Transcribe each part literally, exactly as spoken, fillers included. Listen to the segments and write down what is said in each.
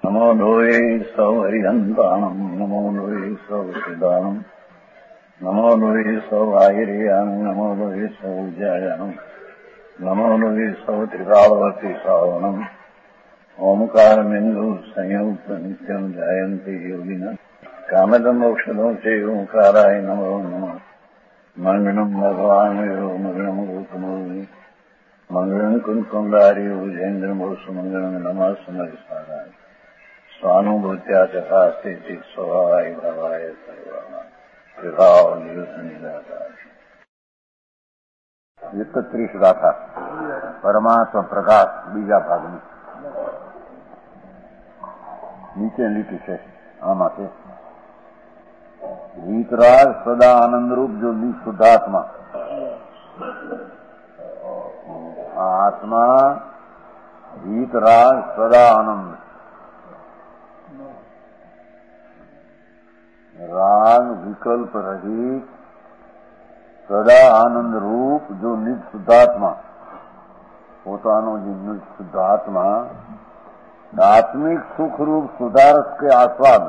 नमो लोये सौहरिहन्ताणम् नमो लोये सौसिदानम् नमो लोये सौवाहिर्यानम् नमो लोये सौज्यायानम् नमो लोये सौत्रिकालवर्ति सावनम् ओंकारमिन्दु संयुक्त नित्यम् जायन्ति योगिनः कामदम् औषधम् च ओंकाराय नमो नमः मंगलम् भगवान् यो मंगलम् रूपमोहि मंगलम् कुंकुंडारि उजेन्द्रमोसु मंगलम् नमः समरिसाराय स्वानुभूत्या चकास्ते स्वभावाय भावाय सर्वाणां विभाव नियुतनिदाताय एकत्रीस गाथा परमात्मा प्रकाश बीजा भाग में नीचे लिखी है आमा से वीतराग सदा आनंद रूप जो निशुद्धात्मा आत्मा वीतराग सदा आनंद राग विकल्प रहित सदा आनंद रूप जो निज शुद्धात्मा પોતાનો જે નિજ શુદ્ધાત્મા આત્મિક સુખ રૂપ સુધારક કે આસ્વાદ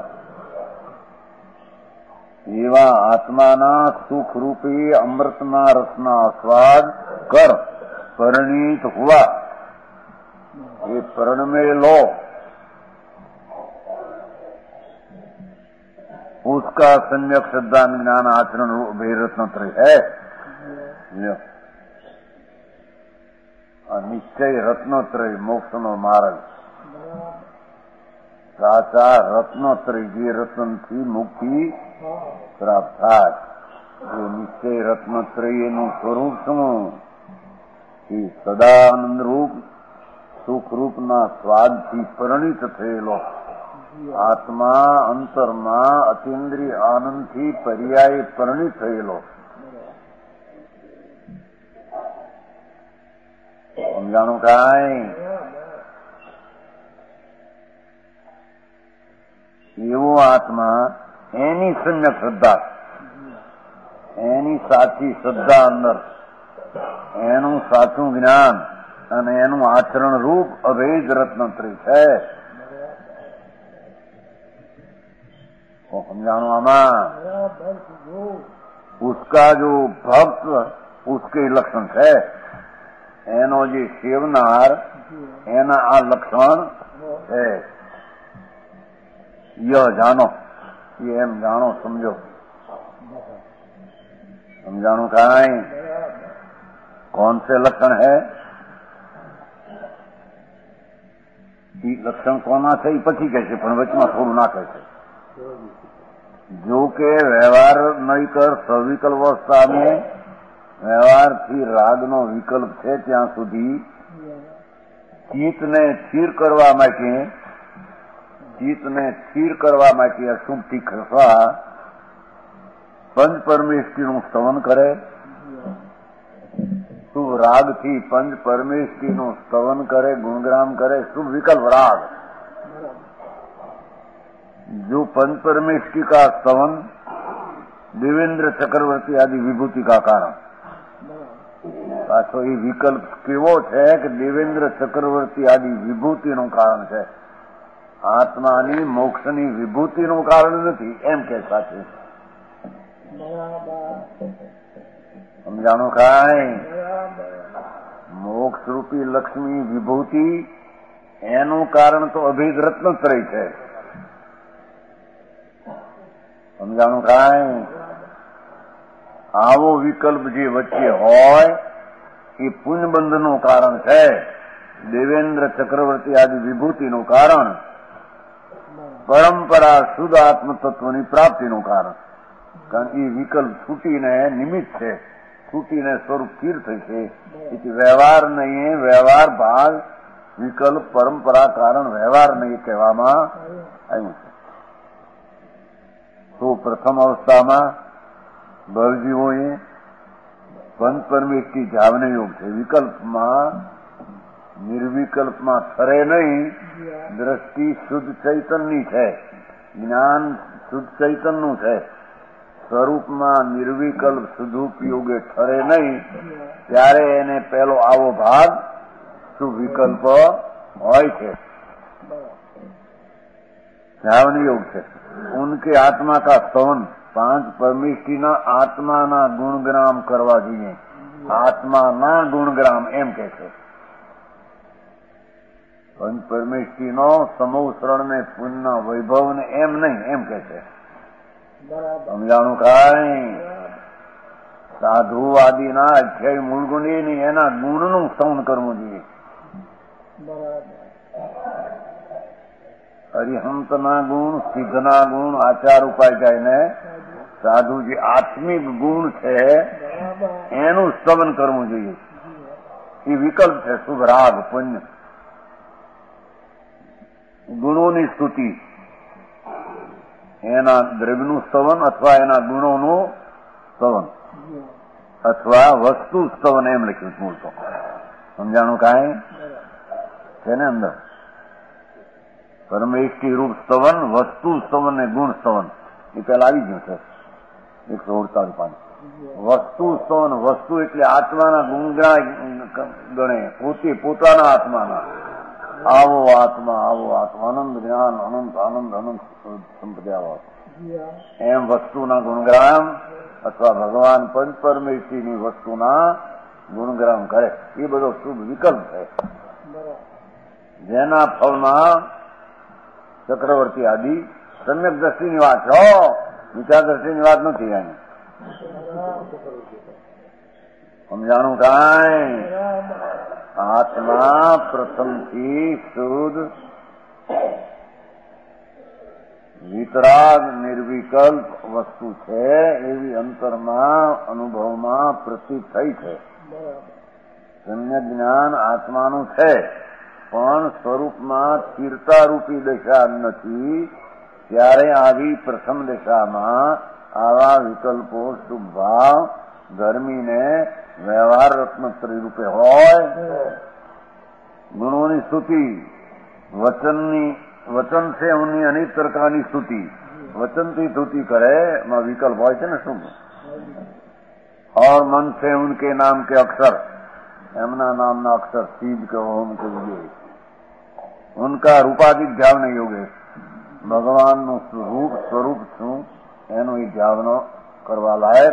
એવા આત્માના સુખ રૂપી અમૃતના રસના આસ્વાદ કર પરિણીત હુआ ये प्रण में लो उसका सम्यक श्रद्धा ज्ञान आचरण रत्नत्रय है निश्चय रत्नत्रय मोक्ष नो मार्ग साचा रत्नत्रय जे रत्न थी मुक्ति प्राप्त થાય એ નિશ્ચય રત્નત્રય નું સ્વરૂપ શું એ સદાનંદ રૂપ સુખ રૂપના સ્વાદથી પરિણીત થયેલો આત્મા અંતરમાં અતિન્દ્રિય આનંદથી પર્યાય પરિણીત થયેલો સમજાણું કાંઈ એવો આત્મા એની સમ્યક શ્રદ્ધા એની સાચી શ્રદ્ધા અંદર એનું સાચું જ્ઞાન અને એનું આચરણ રૂપ અભેદ રત્નત્રય છે समझानो आमा उसका जो भक्त उसके लक्षण है एनो जी सेवनार एना आ लक्षण है यह जानो ये एम जानो समझो समझानो काई कौन से लक्षण है लक्षण कोना છે એ પછી કહેશે પણ વચમાં થોડું ના કહેશે जो के व्यवहार नहीं कर सविकल्प अवस्था में व्यवहार थी राग नो विकल्प है त्या सुधी चित्त ने स्थिर करवा माटे चित्त ने स्थिर करवा माटे अशुभ थी खसवा पंच परमेष्टि नु स्तवन करे शुभ राग थी पंच परमेष्टि नु स्तवन करे गुणग्राम करे शुभ विकल्प राग जो पंच परमेष्टि का स्तवन देवेंद्र चक्रवर्ती आदि विभूति का कारण पाछो ये विकल्प केवो है कि देवेंद्र चक्रवर्ती आदि विभूति नु कारण है आत्मानी मोक्षनी विभूति नु कारण नहीं एम के साथ समझानो काई मोक्ष रूपी लक्ष्मी विभूति एनु कारण तो अभेद रत्नत्रय है समझाणु काई आवो विकल्प जे वच्चे होय એ પુણ્યબંધનું કારણ છે દેવેન્દ્ર ચક્રવર્તી આદि વિભૂતિનું કારણ પરંપરા શુદ્ધ આત્મતત્વની પ્રાપ્તિનું કારણ કારણ કે વિકલ્પ છૂટીને નિમિત્ત છે છૂટીને સ્વરૂપ સ્થિર થઈ છે એટલે વ્યવહાર નહીં વ્યવહાર ભાગ વિકલ્પ પરંપરા કારણ વ્યવહાર નહીં કહેવામાં આવ્યું છે तो प्रथम अवस्था में बलजीवों पंच परमेष्टि जावने योग है विकल्प में निर्विकल्प में ठरे नहीं दृष्टि शुद्ध चैतन्य है ज्ञान शुद्ध चैतन्य है स्वरूप में निर्विकल्प शुद्धोपयोगे ठरे नहीं त्यारे एने पहलो आवो भाग शुभ विकल्प होय छे જાવની યોગ છે. ઉનકે આત્મા કા સ્તવન, પાંચ પરમેષ્ઠીના આત્માના ગુણગ્રામ કરવા જોઈએ. આત્માના ગુણગ્રામ એમ કે છે. પંચ પરમેષ્ઠીનો સમૂહ શરણ ને પુણ્ય વૈભવ ને એમ નહીં, એમ કે છે. સમજાણું કાંઈ? સાધુવાદીના અઠ્યાવી મૂળ ગુણ એના ગુણનું સ્તવન કરવું જોઈએ. અરિહંતના ગુણ, સિદ્ધના ગુણ, આચાર ઉપાય ને સાધુ જે આત્મિક ગુણ છે એનું સ્તવન કરવું જોઈએ. એ વિકલ્પ છે. શુભ રાગ પુણ્ય ગુણોની સ્તુતિ, એના દ્રવ્યનું સ્તવન અથવા એના ગુણોનું સ્તવન અથવા વસ્તુ સ્તવન એમ લખ્યું મૂળ તો. સમજાણું કાંઈ છે ને અંદર? પરમેષ્ઠી રૂપ સ્તવન, વસ્તુ સ્તવન ને ગુણ સ્તવન એ પેલા આવી ગયું છે એકસો અડતાલીસ પાંચ. વસ્તુ સ્તવન, વસ્તુ એટલે આત્માના ગુણગાન ગણે, પોતે પોતાના આત્માના. આવો આત્મા, આવો આત્મા, આનંદ જ્ઞાન, અનંત આનંદ, અનંત સંપ્રદાય એમ વસ્તુના ગુણગ્રામ અથવા ભગવાન પંચ પરમેશ્વરીની વસ્તુના ગુણગ્રામ કરે. એ બધો શુભ વિકલ્પ છે, જેના ફળમાં ચક્રવર્તી આદિ સમ્યક દ્રષ્ટિની વાત છે. વિચાર દ્રષ્ટિની વાત નથી એની. સમજાણું કાંઈ? આત્મા પ્રથમથી શુદ્ધ વિતરાગ નિર્વિકલ્પ વસ્તુ છે એવી અંતરમાં અનુભવમાં પ્રતીત થઈ છે. સમ્યક જ્ઞાન આત્માનું છે, પણ સ્વરૂપમાં સ્થિરતા રૂપી દશા નથી. ત્યારે આવી પ્રથમ દશામાં આવા વિકલ્પો શુભ ભાવ ધર્મીને વ્યવહાર રત્નત્રય રૂપે હોય. ગુણોની સ્તુતિ, વચનની વચન છે ઉનની અનેક પ્રકારની સ્તુતિ, વચનથી સ્તુતિ કરે એમાં વિકલ્પ હોય છે ને શુભ. और मन से उनके नाम के अक्षर, एमना नामना अक्षर सीध के ओम के लिए उनका रूपाधिक ध्यान યોગે ભગવાનનું રૂપ સ્વરૂપ શું એનો એ ધ્યાન કરવા લાયક.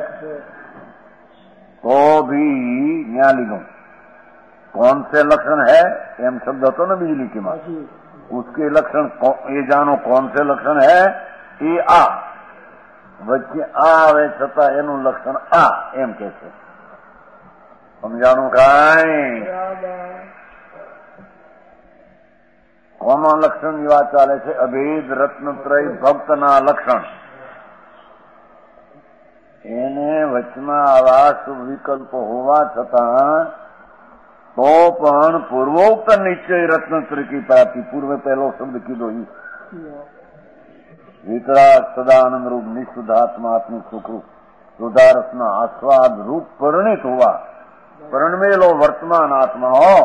तो भी न्याय लिखूं कौन से लक्षण है, एम शब्द હતો ને बिजली की मां, उसके लक्षण ये जानो कौन से लक्षण है. ये आ વચ્ચે આ આવે છતાં એનું લક્ષણ આ એમ કે છે. સમજાણું કાંઈ? કોના લક્ષણની વાત ચાલે છે? અભેદ રત્નત્રય ભક્તના લક્ષણ. એને વચમાં આવા શુભ વિકલ્પો હોવા છતાં તો પણ પૂર્વોક્ત નિશ્ચય રત્નત્રય કી પ્રાપ્તિ. પૂર્વે પહેલો શબ્દ કીધો વિતરાગ સદાનંદ રૂપ નિઃશુદ્ધાત્માત્મિક સુખરૂપ સુધારસના આસ્વાદ રૂપ પરિણિત હોવા, પરણમેલો વર્તમાન આત્મા હો.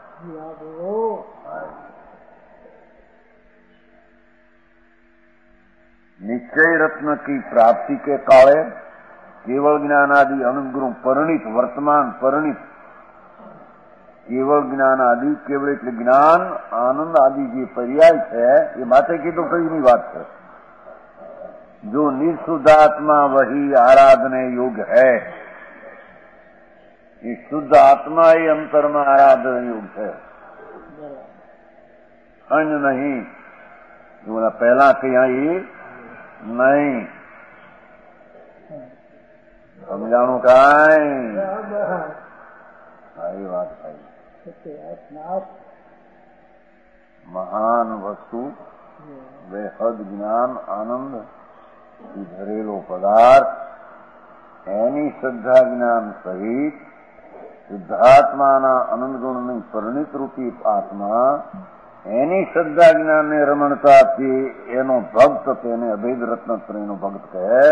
निश्चय रत्न की प्राप्ति के काले केवल ज्ञान आदि अनुग्रह परिणित वर्तमान परिणित केवल ज्ञान आदि केवल એટલે જ્ઞાન આનંદ આદि જે પર્યાય છે એ માથે કીધું કઈની વાત છે. जो निःशुद्ध आत्मा वही आराधने योग्य है. ये शुद्ध आत्मा ही अंतर में आराधन योग्य है, अन्य नहीं. जो पहला कहीं ये नहीं. समझाणु काई? सारी बात है. महान वस्तु बेहद ज्ञान आनंद ધરેલો પદાર્થ એની શ્રદ્ધા જ્ઞાન સહિત શુદ્ધાત્માના અનંત ગુણની પરિણિત રૂપી આત્મા એની શ્રદ્ધા જ્ઞાનને રમણતાથી એનો ભક્ત તેને અભેદ રત્નત્રયનો ભક્ત કહે.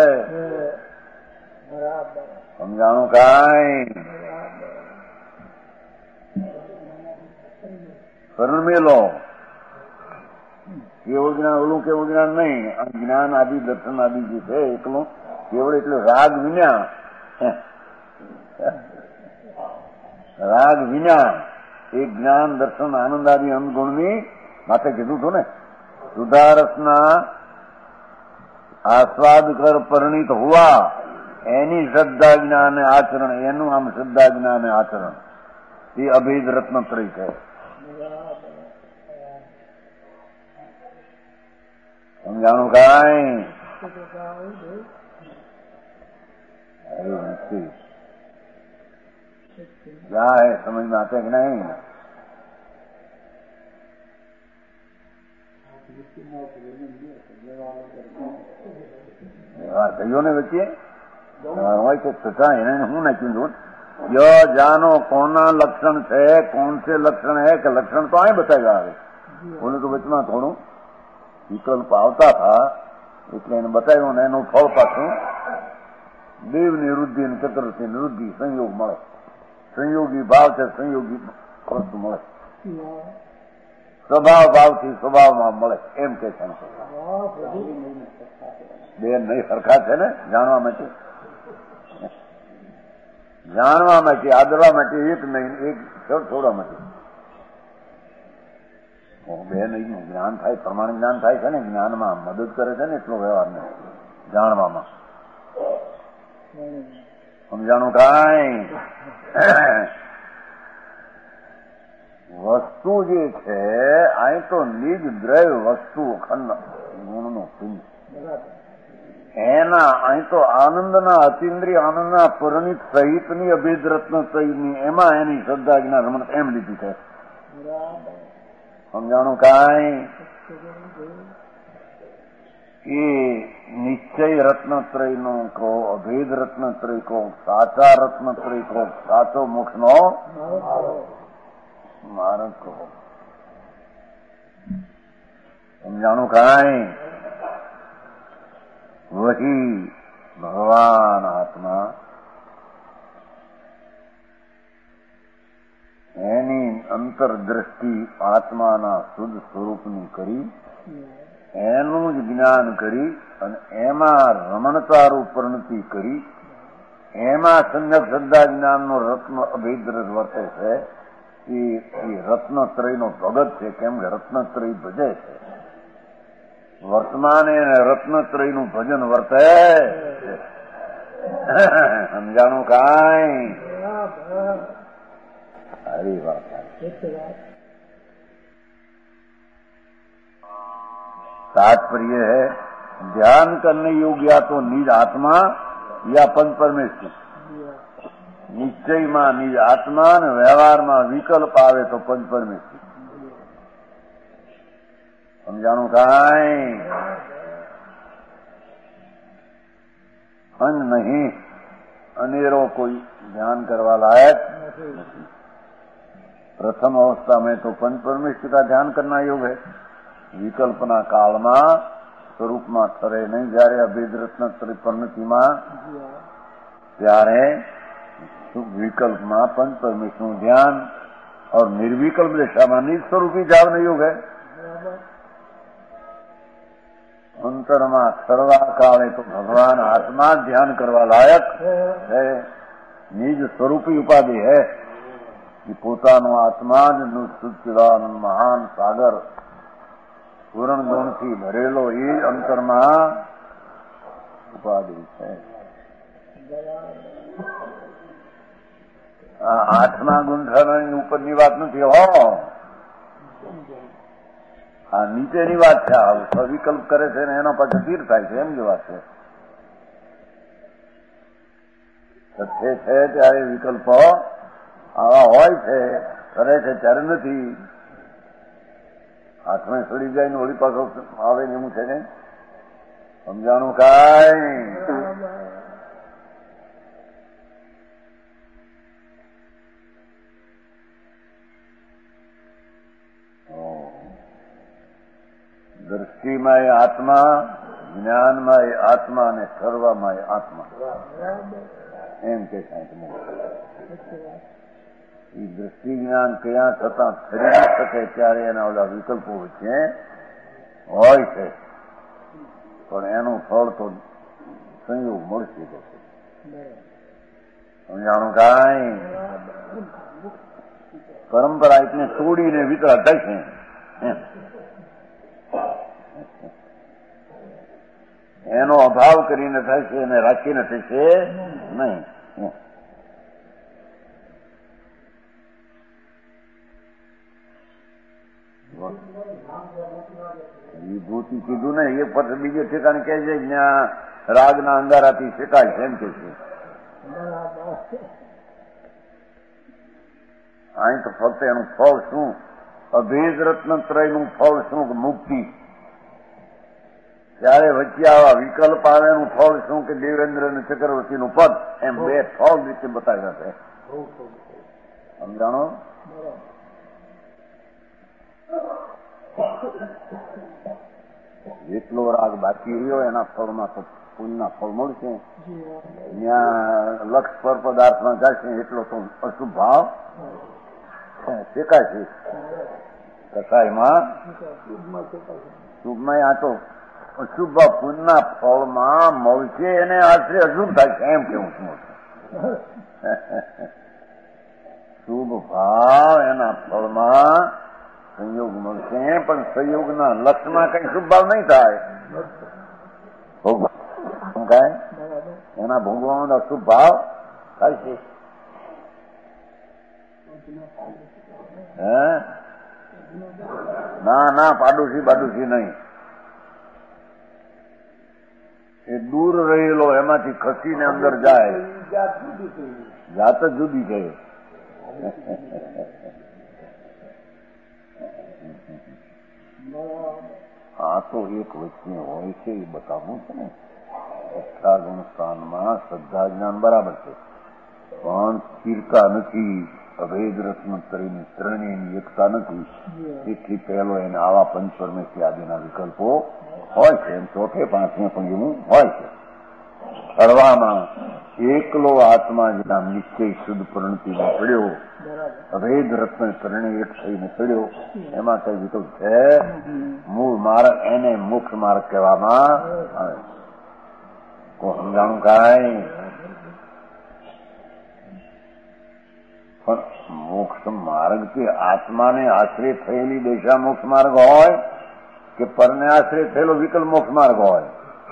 સમજાણું કાંઈ? પરણમેલો કેવળ જ્ઞાન, ઓલું કેવળ જ્ઞાન નહીં. જ્ઞાન આદિ દર્શન આદિ જે છે એકલું કેવળ એટલે રાગ વિના, રાગ વિના એ જ્ઞાન દર્શન આનંદ આદિ અનુગુણની માથે કીધું હતું ને. સુધારસના આસ્વાદ કર પરિણીત હોવા એની શ્રદ્ધા જ્ઞાન આચરણ, એનું આમ શ્રદ્ધા જ્ઞાન આચરણ એ અભેદ રત્નત્રય છે. સમજાણું કાંઈ? જાય સમજમાં આપે કે નહીં? કહીઓ ને વચ્ચે હોય છે છતાં એને હું નાખ્યું છું યો જાનો કોના લક્ષણ છે, કોણ છે લક્ષણ હે કે લક્ષણ તો અહીં બતાવ્યા આવે. બોલે તો વચમાં થોડું વિકલ્પ આવતા હતા એટલે એને બતાવ્યું ને એનું ફળ પાછું દેવ ની વૃદ્ધિ અને ચતુર્થી ની વૃદ્ધિ સંયોગ મળે. સંયોગી ભાવ છે, સંયોગી વસ્તુ મળે. સ્વભાવ ભાવથી સ્વભાવમાં મળે એમ કે છે. બે નહીં સરખા છે ને જાણવા માટે, જાણવા માટે આદરવા માટે એક નહીં, એક છોડવા માટે બે નહીં. જ્ઞાન થાય, પ્રમાણ જ્ઞાન થાય છે ને, જ્ઞાનમાં મદદ કરે છે ને એટલો વ્યવહાર ને જાણવામાં. સમજાણું કાંઈ? વસ્તુ જે છે અહીં તો નિજ દ્રવ્ય વસ્તુ અખંડ ગુણનું પિંડ એના અહીં તો આનંદના અતિન્દ્રિય આનંદના પરિણીત સહિતની અભેદ રત્નત્રયની એમાં એની શ્રદ્ધા જ્ઞાન રમણ એમ લીધી છે. સમજાણું કાંઈ? એ નિશ્ચય રત્નત્રયનો કહો, અભેદ રત્નત્રય કહો, સાચા રત્નત્રય કહો, સાચો મોક્ષનો માર્ગ કહો. સમજાણું કાંઈ? વહી ભગવાન આત્મા એની અંતરદ્રષ્ટિ આત્માના શુદ્ધ સ્વરૂપની કરી એનું જ જ્ઞાન કરી અને એમાં રમણતારૂપ પરિણતિ કરી એમાં સમ્યક શ્રદ્ધા જ્ઞાનનો રત્ન અભેદ વર્તે છે. એ રત્નત્રયનો ભગત છે. કેમ કે રત્નત્રય ભજે છે. વર્તમાને રત્નત્રયનું ભજન વર્તે. સમજાણું કાંઈ? સારી વાત. तात्पर्य है ध्यान करने योग्य या तो निज आत्मा या पंच परमेश्वर. निश्चयમાં નિજ આત્મા અને વ્યવહારમાં વિકલ્પ આવે તો પંચ પરમેશ્વર. સમજાણું કાંઈ? અન નહીં અનેરો કોઈ ધ્યાન કરવા લાયક નથી. प्रथम अवस्था में तो पंच परमेश्वर का ध्यान करना योग है. विकल्पना कालમાં સ્વરૂપમાં ઠરે નહીં. જયારે અભેદ રત્નત્રય પરિણતિમાં ત્યારે विकल्पમાં पंच परमेश्वर ध्यान और निर्विकल्प दशाમાં निज स्वरूपी जावन योग है. અંતરમાં ઠરવા કાળે તો ભગવાન આત્મા ધ્યાન કરવા લાયક है. નિજ સ્વરૂપી ઉપાધિ है. પોતાનો આત્મા જ સચ્ચિદાનંદ મહાન સાગર પૂર્ણ ગુણથી ભરેલો એ અંતરમાં ઉપાધિ છે. આ આઠમા ગુંઠાણાની ઉપરની વાત નથી હો, આ નીચેની વાત છે. આ વિકલ્પ કરે છે ને એનો પાછો તીર થાય છે એમ જે વાત છે. સત્ય છે ત્યારે વિકલ્પો આવા હોય છે, કરે છે ત્યારે નથી. હાથમાં સડી જાય ને ઓળી પાછો આવે ને એવું છે ને. સમજાણું કાંઈ? દ્રષ્ટિમાં એ આત્મા, જ્ઞાનમાં એ આત્મા અને ઠરવામાં એ આત્મા એમ કે સાહેબ. એ દ્રષ્ટિ જ્ઞાન કયા થતા ફરી શકે ત્યારે એના ઓલા વિકલ્પો વચ્ચે હોય છે, પણ એનું ફળ તો સંયોગ મળશે જશે. સમજાણું કાંઈ? પરંપરા એટલે તોડીને વિતરાતા છે. એનો અભાવ કરીને થશે અને રાખીને થશે નહીં. વિભૂતિ કીધું ને એ પછી બીજે ઠેકાણે કહે છે જ્યાં રાગના અંગારાથી શેકાય છે એમ કે છે. અહીં તો ફક્ત એનું ફળ શું? અભેદ રત્નત્રયનું ફળ શું? મુક્તિ. ત્યારે વચ્ચે આવા વિકલ્પ આવે એનું ફળ શું? કે દેવેન્દ્ર અને ચક્રવર્તીનું પદ. એમ બે ફળ રીતે બતાવ્યા છે. સમજાણો? જેટલો રાગ બાકી રહ્યો એના ફળમાં તો પુણ્યના ફળ મળશે. ત્યાં લક્ષ પર પદાર્થમાં જશે એટલો તો અશુભ ભાવ શેકાય છે. કસાયમાં શુભમાં આ તો અશુભ પુણ્યના ફળમાં મળશે એને આશરે અશુભ થાય છે એમ કેવું છું. શુભ ભાવ એના ફળમાં સંયોગ મળશે પણ સંયોગના લક્ષમાં કઈ શુભ ભાવ નહીં થાય. એના ભોગવવાનો અશુભ ભાવ થાય છે. હે ના ના પાડોશી પાડોશી નહીં. એ દૂર રહેલો એમાંથી ખસીને અંદર જાય. જાત જ જુદી છે. આ તો એક વચ્ચે હોય છે એ બતાવવું છે ને. અષ્ટા ગુણ સ્થાનમાં શ્રદ્ધા જ્ઞાન બરાબર છે પણ સ્થિરતા નથી. અભેદ રત્નત્રયની શ્રેણીની એકતા નથી. તેથી પહેલો એને આવા પંચપરમેશ્વરી આદિના વિકલ્પો હોય છે. એમ ચોથે પાંચમે પણ એવું હોય છે. ફળવામાં એકલો આત્મા જેના નિશ્ચય શુદ્ધ પરિણતિમાં પડ્યો, અભેદ રત્ન ત્રણેય એક થઈને પડ્યો, એમાં કઈ વિકલ્પ છે? મૂળ માર્ગ એને મુખ્ય માર્ગ કહેવામાં આવે. કોઈ સમજાણું કાંઈ? પણ મોક્ષ માર્ગ કે આત્માને આશ્રય થયેલી દિશા મોક્ષ માર્ગ હોય કે પરને આશ્રય થયેલો વિકલ્પ મોક્ષ માર્ગ હોય?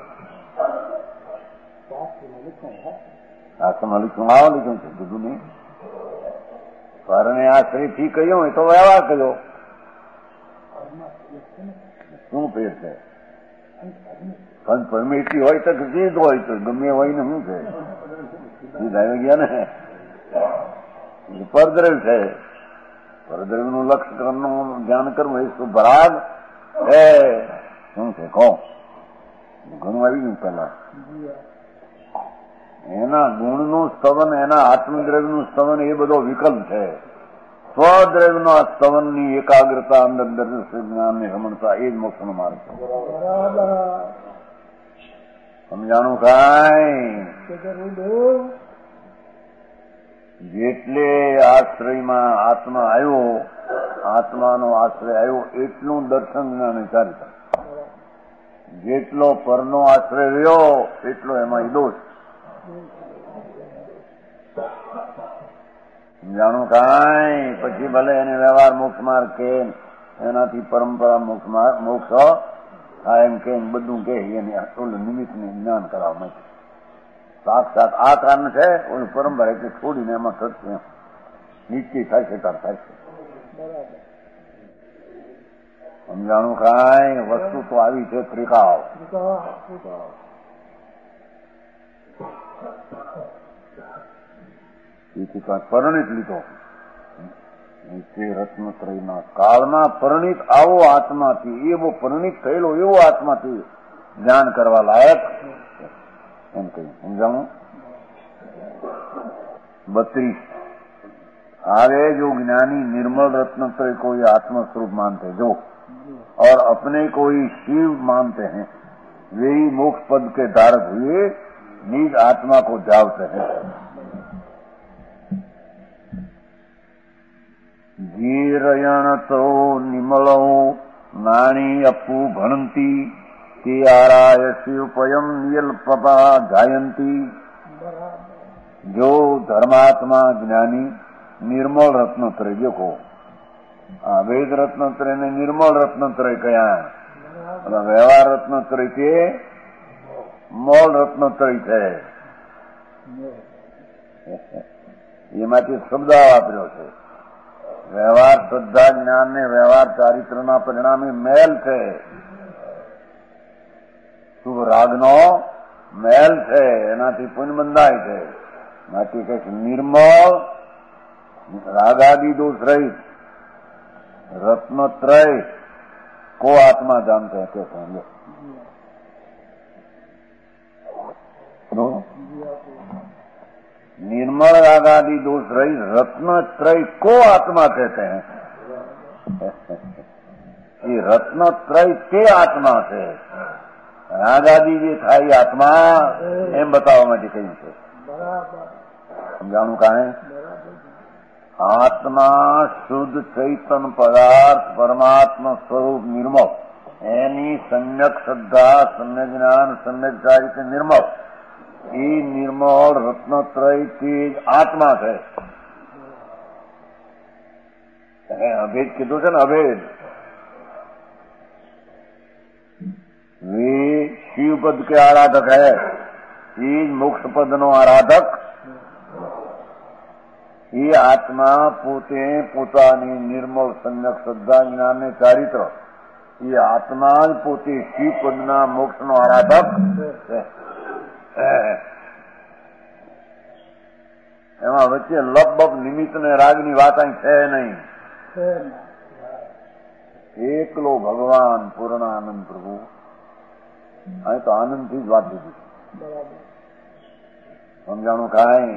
આત્મા લીધું આવો લીધું છે કીધું નહીં. પરને આશ્રય થી કહ્યું એ તો વ્યવહાર કર્યો. શું ફેર છે? પણ પરમેશ્વરી હોય તો જીદ હોય તો ગમે હોય ને શું છે? જીદ આવી ગયા ને. પરદ્રવ્ય છે. પરદ્રવ્યનું લક્ષ કરવાનું ધ્યાન કરવું એ શુભરાગ એ શું છે? કહો ઘણું આવી ગયું પેલા. એના ગુણનું સ્તવન, એના આત્મદ્રવ્યનું સ્તવન એ બધો વિકલ્પ છે. સ્વદ્રવ્યનો આ સ્તવનની એકાગ્રતા અંદર દર્શ જ્ઞાનની રમણતા એ જ મોક્ષનો માર્ગ છે. સમજાણું કાંઈ? જેટલે આશ્રયમાં આત્મા આવ્યો, આત્માનો આશ્રય આવ્યો એટલું દર્શન જ્ઞાન વિચારી થાય. જેટલો પરનો આશ્રય રહ્યો એટલો એમાં દોષ. જાણું કાંઈ? પછી ભલે એને વ્યવહાર મોક્ષ માર્ગ કે એનાથી પરંપરા મોક્ષ માર્ગ મોક્ષ થાય એમ કે બધું કે એને નિમિત્તને જ્ઞાન કરાવવા માટે સાક્ષાત આ કારણ છે. ઓલી પરંપરા એટલે છોડીને એમાં થશે નિશ્ચય થાય છે તાર થાય છે. સમજાણું કાંઈ? વસ્તુ તો આવી છે ત્રિકાળ. તેથી કાંઈ પરિણિત લીધો તે રત્નત્રયના કાળમાં પરિણિત આવો આત્માથી, એવો પરિણિત થયેલો એવો આત્માથી જ્ઞાન કરવા લાયક એમ કહ્યું. સમજાણું? બત્રીસ. आगे जो ज्ञानी निर्मल रत्नत्रय को ये आत्मा स्वरूप मानते जो और अपने को ही शिव मानते हैं, वे ही मोक्ष पद के धारक हुए निज आत्मा को जावते हैं. जीरयण तो निमलो नाणी अपू भणंती ते आराय शिवपयम नियल्पपा गायंती. जो धर्मात्मा ज्ञानी निर्मल रत्नत्रय, देखो वेद रत्नत्रय ने निर्मल रत्नत्रय कया, व्यवहार रत्नत्रय के મોલ રત્નોત્તરી છે. એમાંથી શબ્દ વાપર્યો છે. વ્યવહાર શ્રદ્ધા જ્ઞાન ને વ્યવહાર ચારિત્રના પરિણામે મેલ છે. શુભ રાગનો મેલ છે, એનાથી પુણ્ય બંધાય છે. માટે કઈક નિર્મળ રાગાદિ દોષ રહિત રત્નોત્રય को आत्मा जानते हैं. क्या समझो? निर्मल रागादि दोष रहित रत्नत्रय को आत्मा कहते हैं. ये रत्नत्रय ते आत्मा છે. રાગાદિ જે થાય આત્મા એમ બતાવવા માટે કહ્યું છે. સમજાણું કાંઈ? आत्मा शुद्ध चैतन पदार्थ परमात्मा स्वरूप निर्मल एनी सम्यक श्रद्धा सम्यक ज्ञान सम्यक चारित्र निर्मल ये निर्मल रत्नत्रय तेज आत्मा है. अभेद कीधुं छे ने अभेद. वे शिव पद के आराधक है. ये मोक्ष पद नो आराधक ये आत्मा पोते पोतानी निर्मल सम्यक श्रद्धा ज्ञान ने चारित्र ये आत्मा ज पोते शिव पदना मोक्ष नो आराधक है. एमां वच्चे लपबप निमित्त ने रागनी वात अहीं छे नहीं. एकलो भगवान पूर्णानंद प्रभु अहीं तो आनंद थी ज वात लीधी. समझाणुं कांई?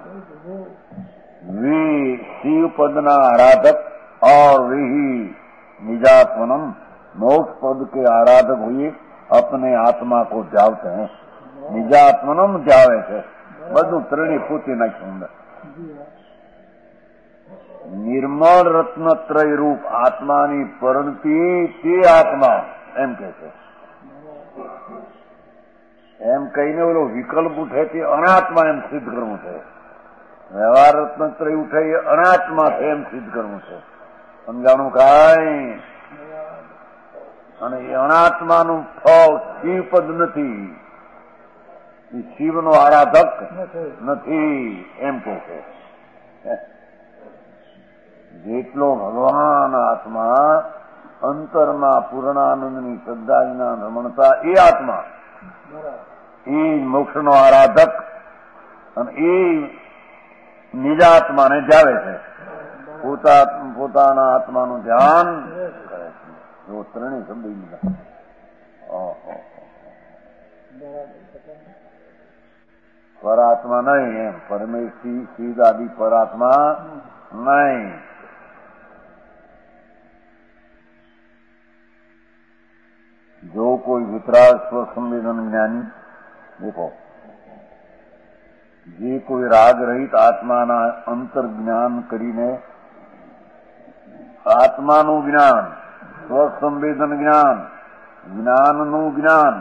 वे शिव पदना आराधक और वे ही निजात्मनम मोक्ष पद के आराधक हुए अपने आत्मा को जावते हैं. निजात्मनम जावे છે. બધું ત્રણે પોતે નાખ્યું અંદર. निर्मल रत्नत्रय रूप आत्मानी परिणति તે આત્મા એમ કે છે. એમ કહીને ઓલો વિકલ્પ ઉઠે તે અનાત્મા એમ સિદ્ધ કરવું છે. વ્યવહાર રત્નત્રય ઉઠે એ અનાત્મા છે એમ સિદ્ધ કરવું છે. સમજાણું કાંઈ? અને એ અનાત્માનું ફળ શિવપદ નથી. એ શિવનો આરાધક નથી એમ કહે છે. જેટલો ભગવાન આત્મા અંતરમાં પૂર્ણાનંદની શ્રદ્ધા જ્ઞાન રમણતા એ આત્મા એ મોક્ષનો આરાધક અને એ નિજાત્માને જાવે છે. પોતા પોતાના આત્માનું ધ્યાન કરે છે. જો ત્રણેય શબ્દ લીધા. પરાત્મા નહીં એમ. પરમેશ્વરી શિવ આદિ પરાત્મા નહીં. जो कोई वितराग स्व संवेदन ज्ञानी देखो જે કોઈ રાગ રહિત આત્માના અંતર જ્ઞાન કરીને આત્માનું જ્ઞાન સ્વસંવેદન જ્ઞાન જ્ઞાનનું જ્ઞાન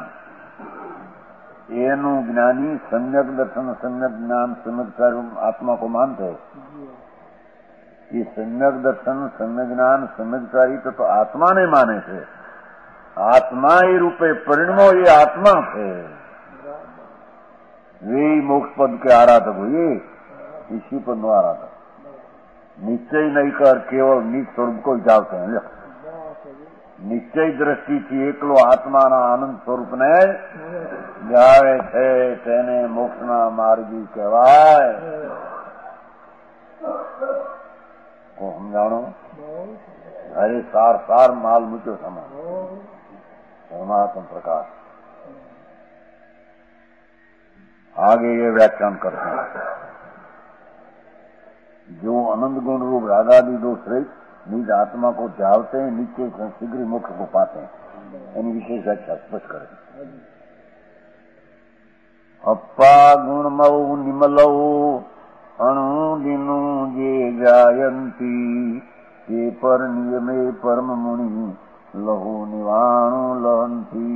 એનું જ્ઞાની सम्यक दर्शन सम्यक ज्ञान सम्यक कार्य आत्मा को मानते हैं. ये सम्यक दर्शन सम्यक ज्ञान सम्यक कार्य तो आत्मा ने माने थे. आत्मा ही रूपे परिणमो ये आत्मा है. वे मोक्ष पद के आराधक हुए. इसी पद नो आराधक निश्चय नहीं कर केवल निज स्वरूप को जावते हैं. निश्चय दृष्टि थी एकलो आत्माना आनंद स्वरूप ने जावे छे तेने मोक्षना मार्गी कहेवाय. को समझाणो? हरे सार सार माल मुचो समा परमात्मा प्रकाश. आगे ये व्याख्यान करते हैं. जो अनंत गुण रूप रागादि दोष रहित निज आत्मा को जावते हैं नित्य शीघ्र मोक्ष को पाते हैं. यानी विशेष व्याख्या स्पष्ट करें. अप्पा गुणमौ निमलौ अणु दिनु जे जायंती ये पर नियमे परम मुनि लहु निवाणु लहंती.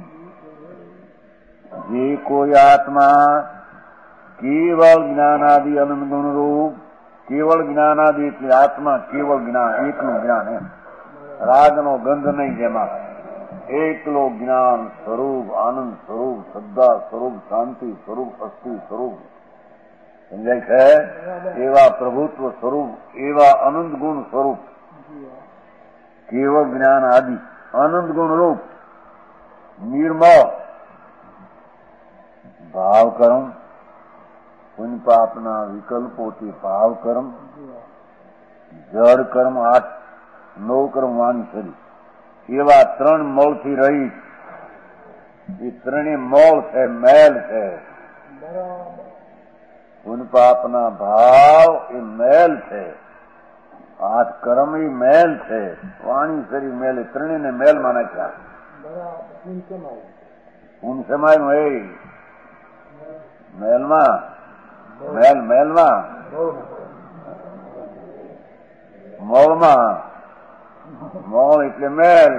जे कोई आत्मा केवल ज्ञानादि अनंत गुण रूप केवल ज्ञानादि आत्मा केवल ज्ञान एकનું જ્ઞાન એમ. રાગનો ગંધ નહીં જેમાં એકલો જ્ઞાન સ્વરૂપ, આનંદ સ્વરૂપ, શ્રદ્ધા સ્વરૂપ, શાંતિ સ્વરૂપ, અસ્થિ સ્વરૂપ, સમજાય છે? એવા પ્રભુત્વ સ્વરૂપ, એવા અનંત ગુણ સ્વરૂપ, કેવળ જ્ઞાન આદિ અનંત ગુણ રૂપ, નિર્મળ ભાવ કર્મ, પુણ્ય પાપના વિકલ્પોથી ભાવ કર્મ, જળ કર્મ આઠ, નવ કર્મ વાણી શરીર, એવા ત્રણ મોળથી રહી. એ ત્રણે મોળ છે, મેલ છે. પુણ્ય પાપના ભાવ એ મેલ છે, આઠ કર્મ એ મેલ છે, વાણી શરીર મેલ, એ ત્રણેયને મેલમાં નાખ્યા. પૂન સમાય એ મેલમાં, મેલ મેલમાં, મોળમાં, મોળ એટલે મેલ.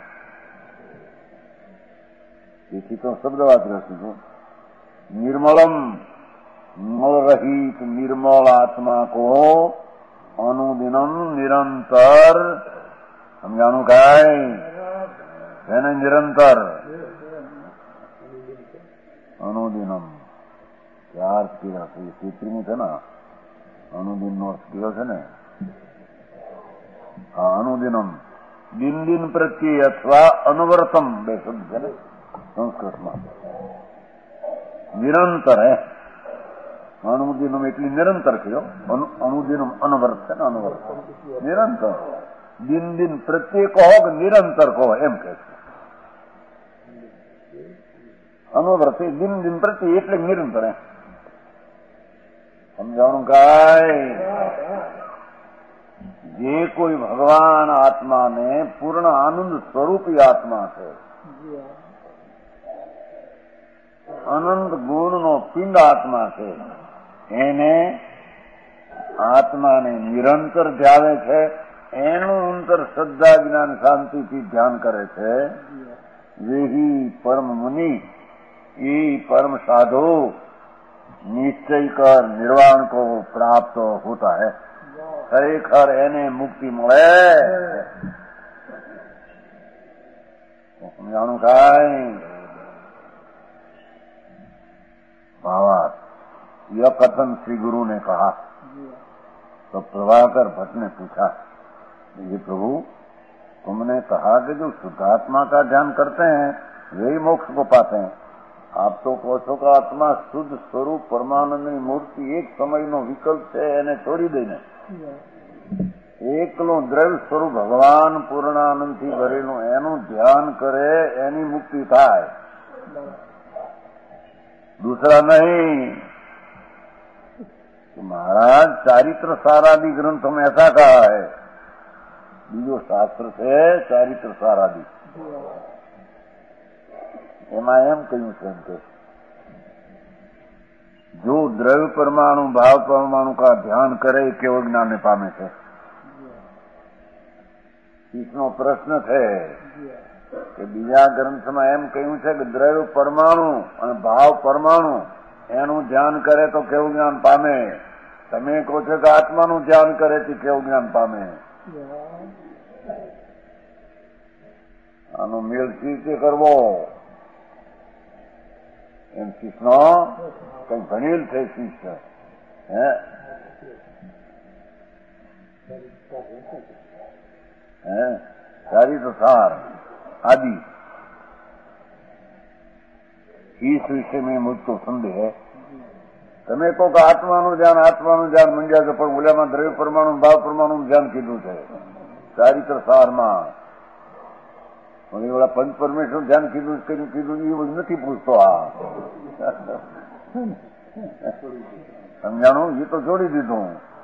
તેથી તો શબ્દ વાત રહીશું છું. નિર્મળમ, મળ રહિત નિર્મળ આત્મા કો અનુદિનમ નિરંતર, સમજાણું કાંઈ? એને નિરંતર અનુદિનમ ચાર કીડા છે, સૂત્રીનું છે ને, અનુદિન નો અર્થ કીધો છે ને. હા, અનુદિનમ દિન દિન પ્રત્યે અથવા અનવરતમ બે શબ્દ છે ને સંસ્કૃતમાં. નિરંતર હે અનુદિનમ એટલી નિરંતર કયો, અનુદિનમ અનવરત છે ને, અનવરત નિરંતર. દિન દિન પ્રત્યે કહો કે નિરંતર કહો એમ કે છે. અનવરત દિન દિન પ્રત્યે એટલે નિરંતર હે. સમજાણું કાંઈ? જે કોઈ ભગવાન આત્માને પૂર્ણ આનંદ સ્વરૂપી આત્મા છે, અનંત ગુણનો પિંડ આત્મા છે, એને આત્માને નિરંતર ધ્યાવે છે, એનું અંતર શ્રદ્ધા જ્ઞાન શાંતિથી ધ્યાન કરે છે. વેહી પરમ મુનિ, એ પરમ સાધુ નિશ્ચય કર નિર્વાણ કો પ્રાપ્ત હોતા હૈ. ખરેખર એને મુક્તિ મળે. સમજાણું કાંઈ? भावार्थ यह कथन श्री गुरु ने कहा तो प्रभाकर भट्ट ने पूछा, ये प्रभु तुमने कहा कि जो शुद्धात्मा का ध्यान करते हैं वही मोक्ष को पाते हैं. आप तो કહો છો કે આત્મા શુદ્ધ સ્વરૂપ પરમાનંદની મૂર્તિ એક સમયનો વિકલ્પ છે, એને છોડી દઈને એકલું દ્રવ્ય સ્વરૂપ ભગવાન પૂર્ણાનંદથી ભરેલું એનું ધ્યાન કરે, એની મુક્તિ થાય, दूसरा नहीं. तो महाराज चारित्र सारादि ग्रंथों में ऐसा कहा है, बीजो शास्त्र से चारित्र सारादि એમાં એમ કહ્યું છે કે જો દ્રવ્ય પરમાણુ ભાવ પરમાણુ का ध्यान करे केवल ज्ञान ने पामे છે. इसનો પ્રશ્ન છે કે બીજા ગ્રંથમાં એમ કહ્યું છે કે દ્રવ્ય પરમાણુ અને ભાવ પરમાણુ એનું ધ્યાન કરે તો કેવું જ્ઞાન પામે. તમે કહો છો કે આત્માનું ધ્યાન કરે તો કેવું જ્ઞાન પામે. આનો મેળ કેવી રીતે કરવો એમ શિષ્યનો કઈ ભણેલ છે શિષ્ય હે હે સારી તો સાર आदि. इस विषय में मुझको संदेह है. તમે કહો કે આત્માનું ધ્યાન આત્માનું ધ્યાન મંડ્યા છે, પણ ઓલામાં દ્રવ્ય પરમાણુ ભાવ પરમાણુનું ધ્યાન કીધું છે ચારિત્ર સારમાં. ઓલા પંચ પરમેશ્વર ધ્યાન કીધું કયું કીધું એ બધું નથી પૂછતો. આ સમજાણું? એ તો જોડી દીધું.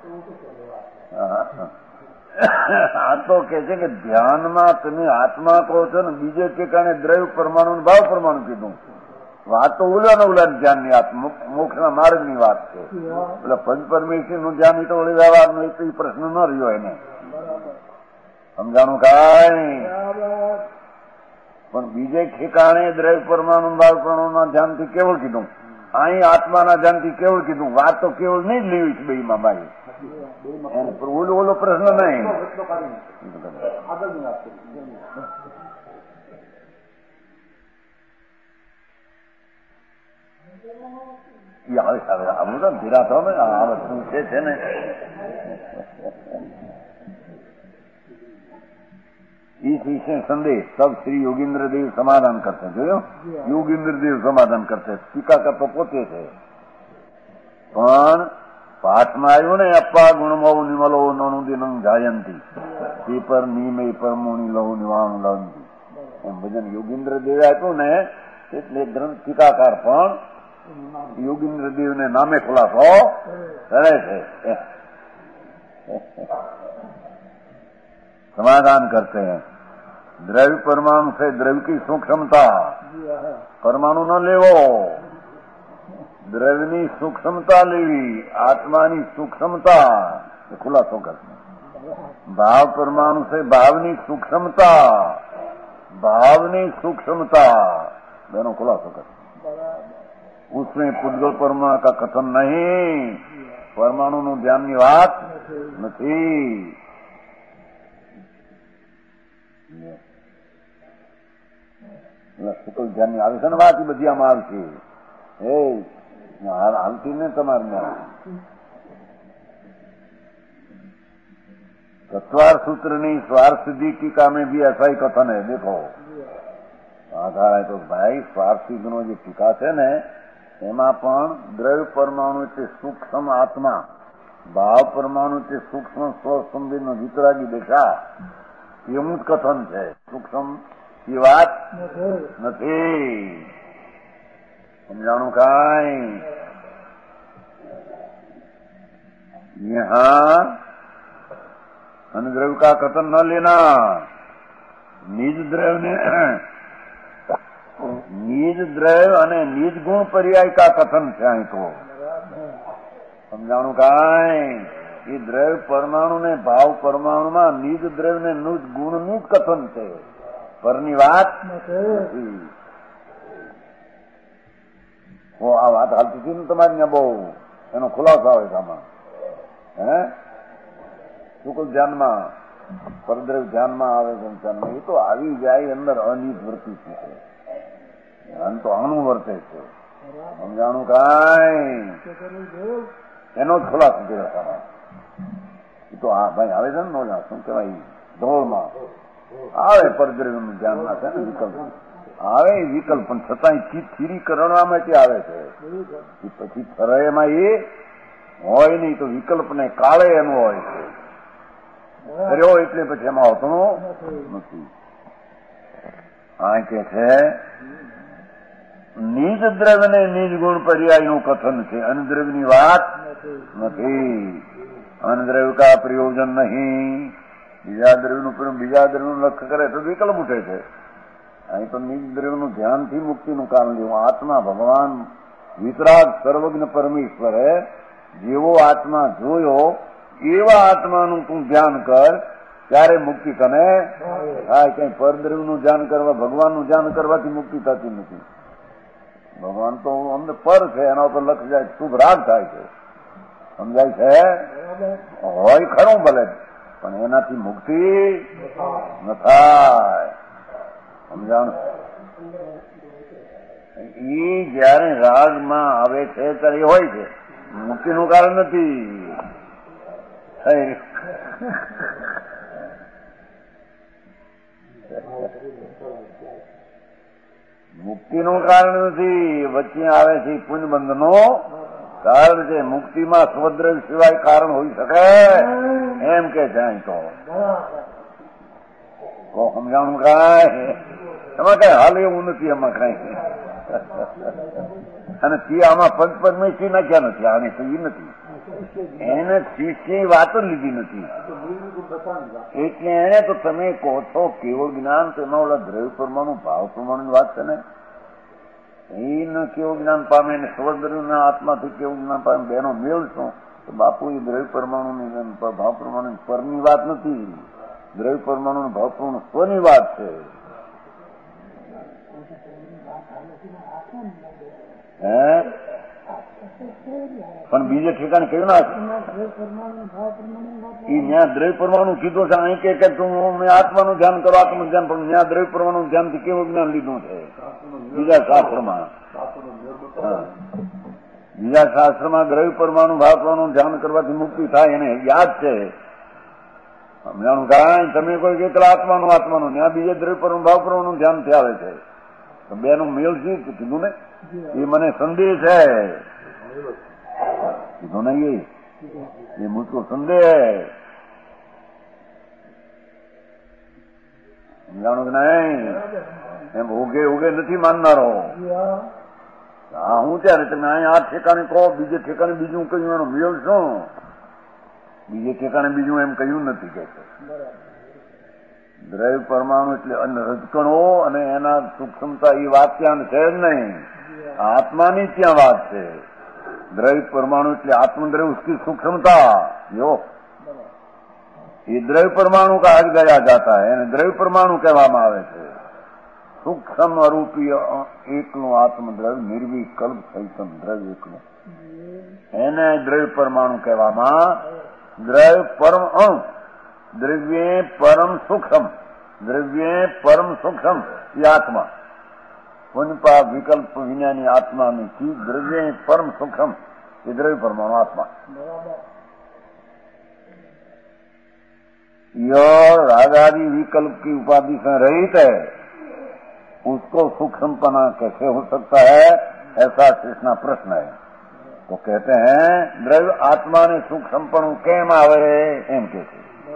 આ તો કે છે કે ધ્યાનમાં તમે આત્મા કહો છો ને, બીજે ઠેકાણે દ્રવ્ય પરમાણુ ભાવ પરમાણુ કીધું. વાત તો ઉલા ને ઉલા ધ્યાનની વાત, મોક્ષના માર્ગની વાત છે. એટલે પંચ પરમેશ્વર નું ધ્યાન એ તો વળી વ્યવહારનો એ પ્રશ્ન ન રહ્યો એને. સમજાણું કાંઈ? પણ બીજે ઠેકાણે દ્રવ્ય પરમાણુ ભાવ પરમાણુના ધ્યાનથી કેવળ કીધું, અહીં આત્માના ધ્યાનથી કેવળ કીધું. વાત તો કેવળ નહીં જ લેવી છે બેમાં ભાઈ. ઓલો ઓલો પ્રશ્ન નહીં. એ આવે આવે આવું તો ધીરા થો ને આ વસ્તુ છે ને इस विषय संदेश सब श्री योगेंद्र देव समाधान करते जो योगेंद्र देव समाधान करते टीका करते पोते थे पण पाठમાં આવ્યું ને અપ્પા ગુણમો નિમલો નોનું દિનં જાયંતી તે પર નિમે પરમોની લહુ નિવાણ લંતી એમ ભજન યોગેન્દ્ર દેવે આપ્યું ને એટલે ગ્રંથ ટીકાકાર પણ યોગેન્દ્ર દેવને નામે ખુલાસો કરે છે समाधान करते हैं द्रव्य परमाणु से द्रव्य की सूक्ष्मता परमाणु न लेवो द्रव्यनी सूक्ष्मता लेवी आत्मानी सूक्ष्मता खुलासो करते भाव परमाणु से भावनी सूक्ष्मता भावनी सूक्ष्मता दोनों खुलासो करते उसमें पुद्गल परमाणु का कथन नहीं परमाणु नु ध्यान की बात नहीं શુકલ ધ્યાન આવે છે ને વાત બધી આમાં આવશે એ હાલતી ને તમારે तत्वार सूत्र नहीं स्वार्थ सिद्धि टीका में भी ऐसा ही कथन है देखो आधार है तो भाई स्वार्थ सिद्ध नो जो टीका है ने एमा पण द्रव्य परमाणु से सूक्ष्म आत्मा भाव परमाणु से सूक्ष्म स्व संवेद नो वितरागी देखा એવું જ કથન છે સૂક્ષ્મ એ વાત નથી સમજાણું કાંઈ यहाँ अनुद्रव्य का कथन न लेना निज द्रव्य ने निज द्रव्य અને નિજ ગુણ પર્યાય का कथन છે અહીં તો સમજાણું કાંઈ એ દ્રવ્ય પરમાણુ ને ભાવ પરમાણુ માં નિજ દ્રવ્ય ને નિજ ગુણ નું જ કથન છે પરની વાત નથી આ વાત હાલતી હતી ને તમારી ત્યાં બહુ એનો ખુલાસો આવે છે આમાં હે શુકલ ધ્યાનમાં પરદ્રવ્ય ધ્યાનમાં આવે છે એ તો આવી જાય અંદર અનિજ વર્તી છે અન તો અણુ વર્તે છે સમજાણું કાંઈ એનો જ ખુલાસો કર્યો તો આ ભાઈ આવે છે ને નો શું કહેવાય ઢોળમાં આવે પરદ્રવ્ય નું ધ્યાનમાં છે ને વિકલ્પ આવે એ વિકલ્પ પણ છતાંય ચીજ થીરી કરવા માટે આવે છે પછી ફરે એમાં એ હોય નહીં તો વિકલ્પ ને કાળે એનું હોય છે કર્યો એટલે પછી એમાં આવતો નથી આ કે છે નિજ દ્રવ્ય ને નિજ ગુણ પર્યાય નું કથન છે અનુદ્રવ્ય ની વાત નથી અનદ્રવ્ય કા પ્રયોજન નહીં બીજા દ્રવ્ય નું બીજા દ્રવ્ય નું લક્ષ્ય કરે તો વિકલ્પ ઉઠે છે અહીં તો નિજ દ્રવ્ય નું ધ્યાનથી મુક્તિનું કારણ લેવું આત્મા ભગવાન વિતરાગ સર્વજ્ઞ પરમેશ્વરે જેવો આત્મા જોયો એવા આત્માનું તું ધ્યાન કર ત્યારે મુક્તિ તને થાય કઈ પરદ્રવ્યનું ધ્યાન કરવા ભગવાનનું ધ્યાન કરવાથી મુક્તિ થતી નથી ભગવાન તો અમને પર છે એના ઉપર લક્ષ જાય શુભ રાગ થાય છે સમજાય છે હોય ખરું ભલે પણ એનાથી મુક્તિ ન થાય સમજાણ એ જયારે રાગમાં આવે છે ત્યારે એ હોય છે મુક્તિનું કારણ નથી મુક્તિનું કારણ નથી વચ્ચે આવે છે પુણ્યબંધનો કારણ છે મુક્તિમાં સ્વદ્રવ્ય સિવાય કારણ હોઈ શકે એમ કે છે અહીં તો સમજાણું કાંઈ એમાં કઈ હાલ એવું નથી એમાં કઈ અને તે આમાં પદ પરમેશ્વરી નાખ્યા નથી આને તો એ નથી એને શિષ્ય વાતો લીધી નથી એટલે એને તો તમે કહો છો કેવળ જ્ઞાન તો એમાં ઓલા દ્રવ્ય પરમાણુ ભાવ પ્રમાણની વાત છે ને એને કેવું જ્ઞાન પામે ને સ્વદ્રવ્યના આત્માથી કેવું જ્ઞાન પામે બેનો મેળ છો તો બાપુ એ દ્રવ્ય પરમાણુની ભાવ પ્રમાણુ પરની વાત નથી દ્રવ્ય પરમાણુ ભાવ પ્રમાણુ સ્વની વાત છે હે પણ બીજે ઠેકાણે કયું ના એ ન્યા દ્રવ્ય પરમાણુ કીધો છે અહીં કે તું આત્માનું ધ્યાન કરો આત્માનું ધ્યાન પણ ન્યા દ્રવ્ય પરમાણુ ધ્યાનથી કેવું જ્ઞાન લીધું છે બીજા શાસ્ત્રમાં બીજા શાસ્ત્રમાં દ્રવ્ય પરમાણુ ભાવનું ધ્યાન કરવાથી મુક્તિ થાય એને યાદ છે. સમજાણું કારણ તમે કોઈ એકલા આત્માનું આત્માનું ત્યાં બીજે દ્રવ્ય પરમાણુ ભાવ પરમાણુ ધ્યાન થી આવે છે. બે નું મેળ શું કીધું ને એ મને સંદેહ છે કીધું ને એ મુજકો સંદેહ સમજાણું કે નહીં એમ ઉગે ઉગે નથી માનનારો. હા હું ત્યારે તમે અહીંયા આ ઠેકાણે કહો બીજે ઠેકાણે બીજું કહ્યું એનો મેળ શું? બીજે ઠેકાણે બીજું એમ કહ્યું નથી કે દ્રવ્ય પરમાણુ એટલે રજકણો અને એના સૂક્ષ્મતા એ વાત ત્યાં છે જ નહીં, આત્માની ત્યાં વાત છે. દ્રવ્ય પરમાणु એટલે आत्मद्रव्य उसकी सूक्ष्मता यो ये द्रव्य परमाणु का आज गया जाता है અને દ્રવ્ય પરમાણુ કહેવામાં આવે છે. સૂક્ષ્મ અરૂપી એકનું આત્મદ્રવ્ય નિર્વિકલ્પ ચૈતન દ્રવ્ય એકનું એને દ્રવ્ય પરમાણુ કહેવામાં. દ્રવ્ય પરમ અણુ દ્રવ્ય પરમ સૂક્ષ્મ દ્રવ્ય પરમ સૂક્ષ્મ એ આત્મા પુનપા વિકલ્પ વિજ્ઞાની આત્માની ચીજ દ્રવ્ય परम सूक्ष्म ये द्रव्य परमाणु आत्मा. यह रागादि विकल्प की उपाधि से रहित है, उसको सूक्ष्मपना कैसे हो सकता है ऐसा कृष्णा प्रश्न है. तो कहते हैं द्रव्य आत्मा ने सूक्ष्मपणु केम आवे एम के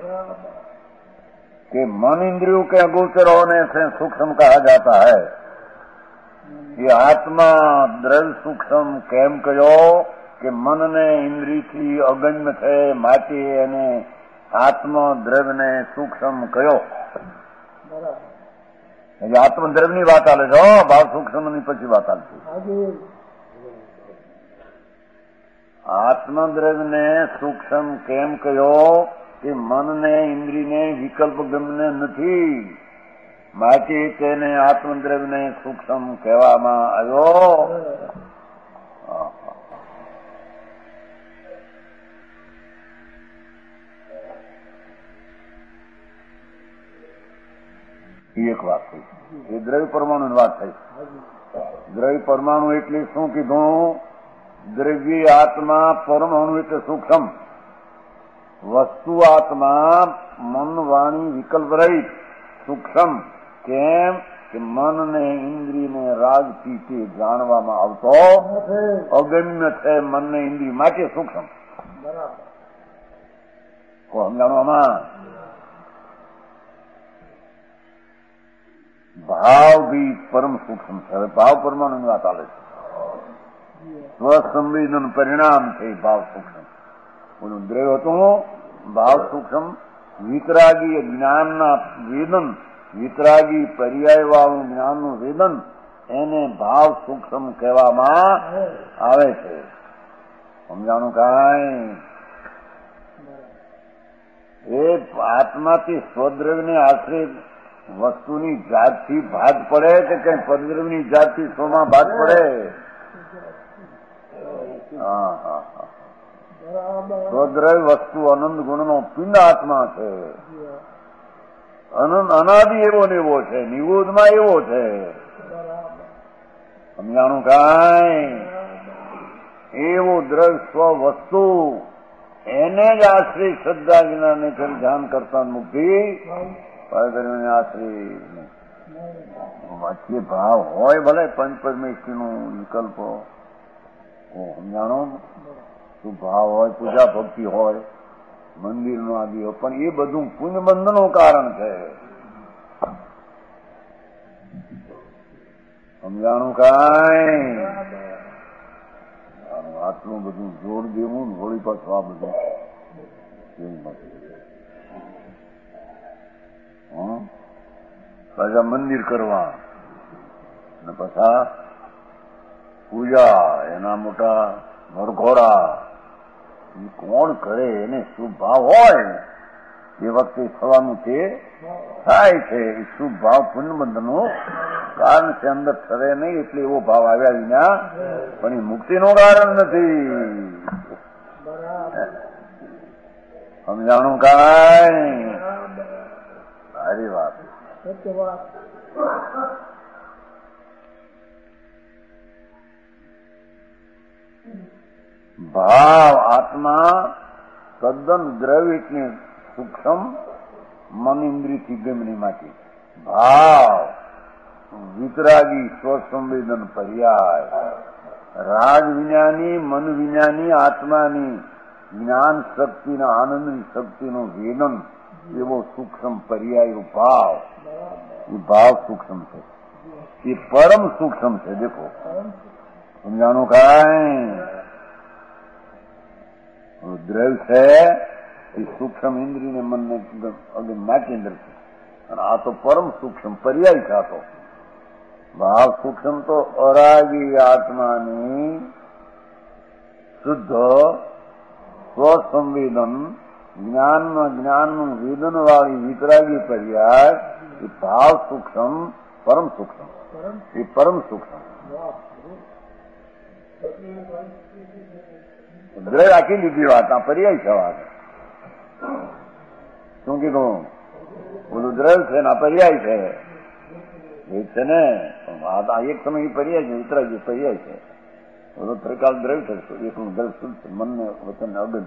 कि मन इंद्रियों के अगोचर होने से सूक्ष्म कहा जाता है. ये आत्मा द्रव्य सूक्ष्म केम कहो કે મનને ઇન્દ્રિયથી અગમ્ય છે માટે એને આત્મદ્રવ્યને સૂક્ષ્મ કયો. એટલે આત્મદ્રવ્યની વાત ચાલે છે. ભાવ સૂક્ષ્મની પછી વાત ચાલશે. આત્મદ્રવ્યને સૂક્ષ્મ કેમ કયો કે મનને ઇન્દ્રિયને વિકલ્પ ગમ્ય નથી માટે તેને આત્મદ્રવ્યને સૂક્ષ્મ કહેવામાં આવ્યો. એક વાત થઈ એ દ્રવ્ય પરમાણુ વાત થઈ. દ્રવ્ય પરમાણુ એટલે શું કીધું? દ્રવ્ય આત્મા પરમાણુ એટલે સૂક્ષ્મ વસ્તુ આત્મા મન વાણી વિકલ્પ રહિત સૂક્ષ્મ. કેમ કે મનને ઇન્દ્રિયને રાગથી તે જાણવામાં આવતો અગમ્ય છે મનને ઇન્દ્રિય માટે સૂક્ષ્મ. સમજાણવામાં ભાવ ભી પરમ સૂક્ષ્મ છે. હવે ભાવ પરમાણુ વાત ચાલે છે. સ્વસંવેદન પરિણામ છે ભાવ સૂક્ષ્મ. બોલું દ્રવ્ય હતું ભાવ સૂક્ષ્મ વિતરાગી જ્ઞાનના વેદન વિતરાગી પર્યાયવાળું જ્ઞાનનું વેદન એને ભાવ સૂક્ષ્મ કહેવામાં આવે છે. સમજાણું કાંઈ? એ આત્માથી સ્વદ્રવ્યને આશ્રય વસ્તુની જાતથી ભાત પડે કે કઈ પરદ્રવ્યની જાતથી સ્વમાં ભાત પડે? હા હા હા સ્વદ્રવ્ય વસ્તુ અનંત ગુણનો પિંડ આત્મા છે. અનંત અનાદિ એવો ને એવો છે, નિરોધમાં એવો છે. સમજાણું કાંઈ? એવો દ્રવ્ય સ્વ વસ્તુ એને જ આશ્રય શ્રદ્ધા જ્ઞાન ધ્યાન કરતા મુક્તિ આશ્રય ભાવ હોય ભલે પંચ પરમેશ્વરીનું વિકલ્પો સમજાણો શું ભાવ હોય પૂજા ભક્તિ હોય મંદિરનો આદિ હોય પણ એ બધું પુણ્ય બંધનું કારણ છે. સમજાણું કાંઈ? આટલું બધું જોડ દેવું ને વળી પાછું આ બધું પાછા મંદિર કરવા ને પાછા પૂજા એના મોટા વરઘોડા એ કોણ કરે? એને શુભ ભાવ હોય એ વખતે થવાનું તે થાય છે. એ શુભ ભાવ પુણ્યબંધનું કારણ છે. અંદર ઠરે નહીં એટલે એવો ભાવ આવ્યા વિના પણ એ મુક્તિનું કારણ નથી. સમજાણું કાંઈ? સારી વાત. સત્ય ભાવ આત્મા તદ્દન દ્રવ્ય એટલે સૂક્ષ્મ મન ઇન્દ્રિયથી ગમનીમાંથી ભાવ વિતરાગી સ્વસંવેદન પર્યાય રાગ વિજ્ઞાની મન વિજ્ઞાની આત્માની જ્ઞાન શક્તિના આનંદની શક્તિનું વેદન એવો સૂક્ષ્મ પર્યાય ભાવ એ ભાવ સૂક્ષ્મ છે એ પરમ સૂક્ષ્મ છે. દેખો સમજાણું કાંઈ દ્રવ્ય છે એ સૂક્ષ્મ ઇન્દ્રિય ને મનને નાકેન્દ્ર છે અને આ તો પરમ સૂક્ષ્મ પર્યાય છે. આ તો ભાવ સૂક્ષ્મ તો અરાગી આત્માની શુદ્ધ સ્વસંવેદન જ્ઞાનમાં જ્ઞાનનું વેદન વાળી વિતરાગી પર્યાય એ ભાવ સૂક્ષ્મ પરમ સૂક્ષ્મ એ પરમ સૂક્ષ્મ દ્રવ્ય આખી લીધી વાત આ પર્યાય છે. વાત શું કીધું? બોલું દ્રવ્ય છે ને આ પર્યાય છે એ છે ને એક સમય એ પર્યાય છે વિતરાગી પર્યાય છે. બોલો ત્રિકાલ દ્રવ્ય થશે એકનું દ્રવ્ય શુદ્ધ મનને વચન અગમ્ય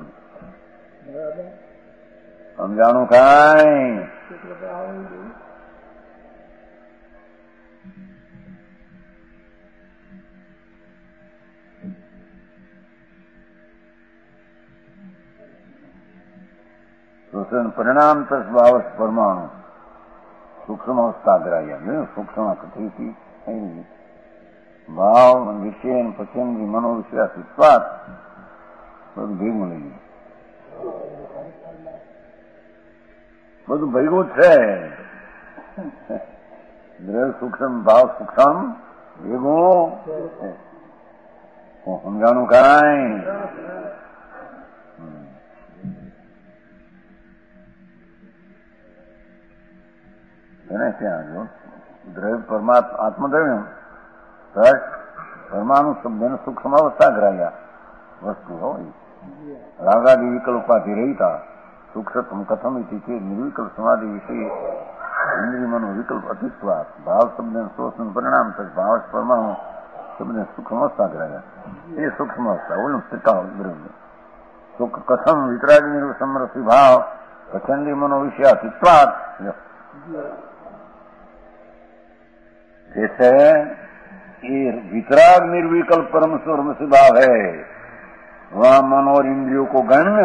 સમજાણું કાંઈ? પરિણામ તસ્ભાવ પરમાણુ સૂક્ષ્મ અવસ્થાગ્રાહ્ય સૂક્ષ્મ કથિતી ભાવ વિષય પસંદગી મનોવિશ્વાસ વિશ્વાસ બધું ભેગું લઈએ બધું ભેગું છે. દ્રવ્ય સૂક્ષ્મ ભાવ સૂક્ષ્મ ભેગું સમજાણું કાંઈ? ત્યાં જો દ્રવ્ય પરમાત્મા આત્મદ્રવ્ય પરમાણુ શબ્દ સૂક્ષ્મ અવસ્થા ગ્રાહ્યા વસ્તુ હોય રાગાદી વિકલ્પાથી રહીતા સૂક્ષ્મ કથમ છે નિર્વિકલ્પ સમાધિ વિષય ઇન્દ્રિયમનો વિકલ્પ અતિસ્વાદ ભાવ શબ્દ શોષણ પરિણામ ભાવ પરમાણુ શબ્દ સૂક્ષ્મ અવસ્થા ગ્રાહ્યા એ સૂક્ષ્મ અવસ્થા ઓલું ત્રિકાળ દ્રવ્ય સુખ કથમ વિતરાગી સમરસી ભાવ કથંડી મનો વિષય અતિસ્વાદ जैसे ये वितराग निर्विकल्प परम स्वरम से भाव है वह मन और इंद्रियों को गण्य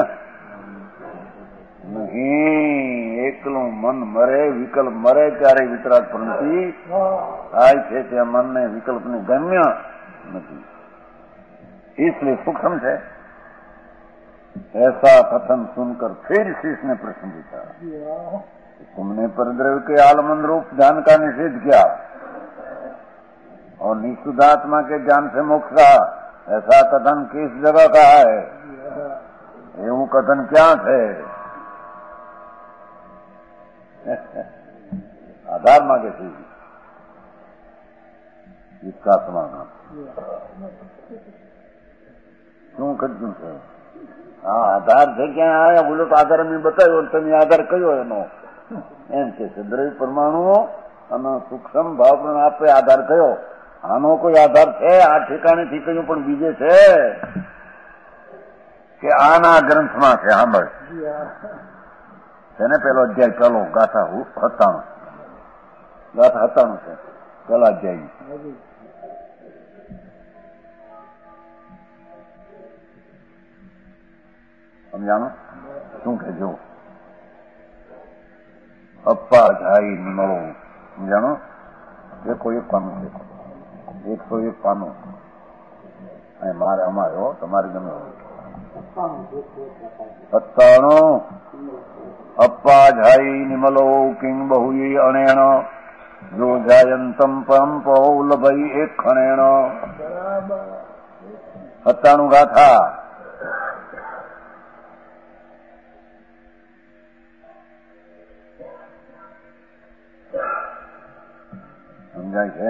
नहीं. એકલું મન મરે વિકલ્પ મરે ત્યારે વિતરાગ પ્રવૃત્તિ થાય છે તે મનને વિકલ્પને ગમ્ય નથી इसलिए सूक्ष्म है. ऐसा कथन सुनकर फिर शिष्य ने प्रश्न पूछा तुमने परद्रव्य के आलमन रूप ध्यान का निषेध किया और निशुद्धात्मा के ज्ञान से मोक्ष का ऐसा कथन किस जगह का है? એવું કથન ક્યાં છે? આધાર માગે છે વિશ્વાસમાં શું કર્યું છે? હા આધાર છે ક્યાં આવ્યા? બોલો તો આધાર મેં બતાવ્યો તમે આધાર કયો એનો એમ કે છે દ્રવ્ય પરમાણુ અને સૂક્ષ્મ ભાવ પણ આપે આધાર કયો? આનો કોઈ આધાર છે? આ ઠેકાણેથી કયું પણ બીજે છે કે આના ગ્રંથમાં છે? સાંભળ છે ને પેલો અધ્યાય પેલો ગાથા સત્તાણું ગાથા સત્તાણું છે પેલા અધ્યાય સમજાણું શું કે જો અપ્પા જાય મળો સમજાણું એકો એક પાનું છે એકસો એક પાનું મારે અમારે હો તમારે ગમે સત્તાણું અપ્પા જાય નિમલો કિંગ બહુ અણેણ જો જાયંતમ પરમ પૌલભઈ એક ખણેણ સત્તાણું ગાથા સમજાય છે?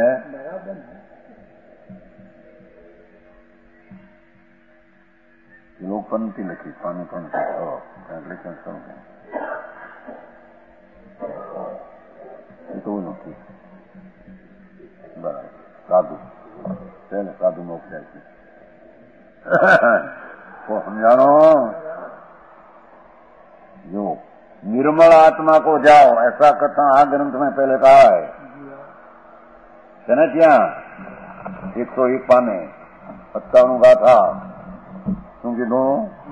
લોકપંક્તિ લખી પાણી પંક્તિ ટ્રાન્સલેશન શરૂ એ તો નથી બરાબર સાધુ છે ને સાધુ મોક્ષ જાય છે को समझानो। जो निर्मल आत्मा को जाओ, ऐसा कथा आ ग्रंथ में पहले कहा है न क्या एक सौ एक पाने सत्ताणु गाथा શું કીધું?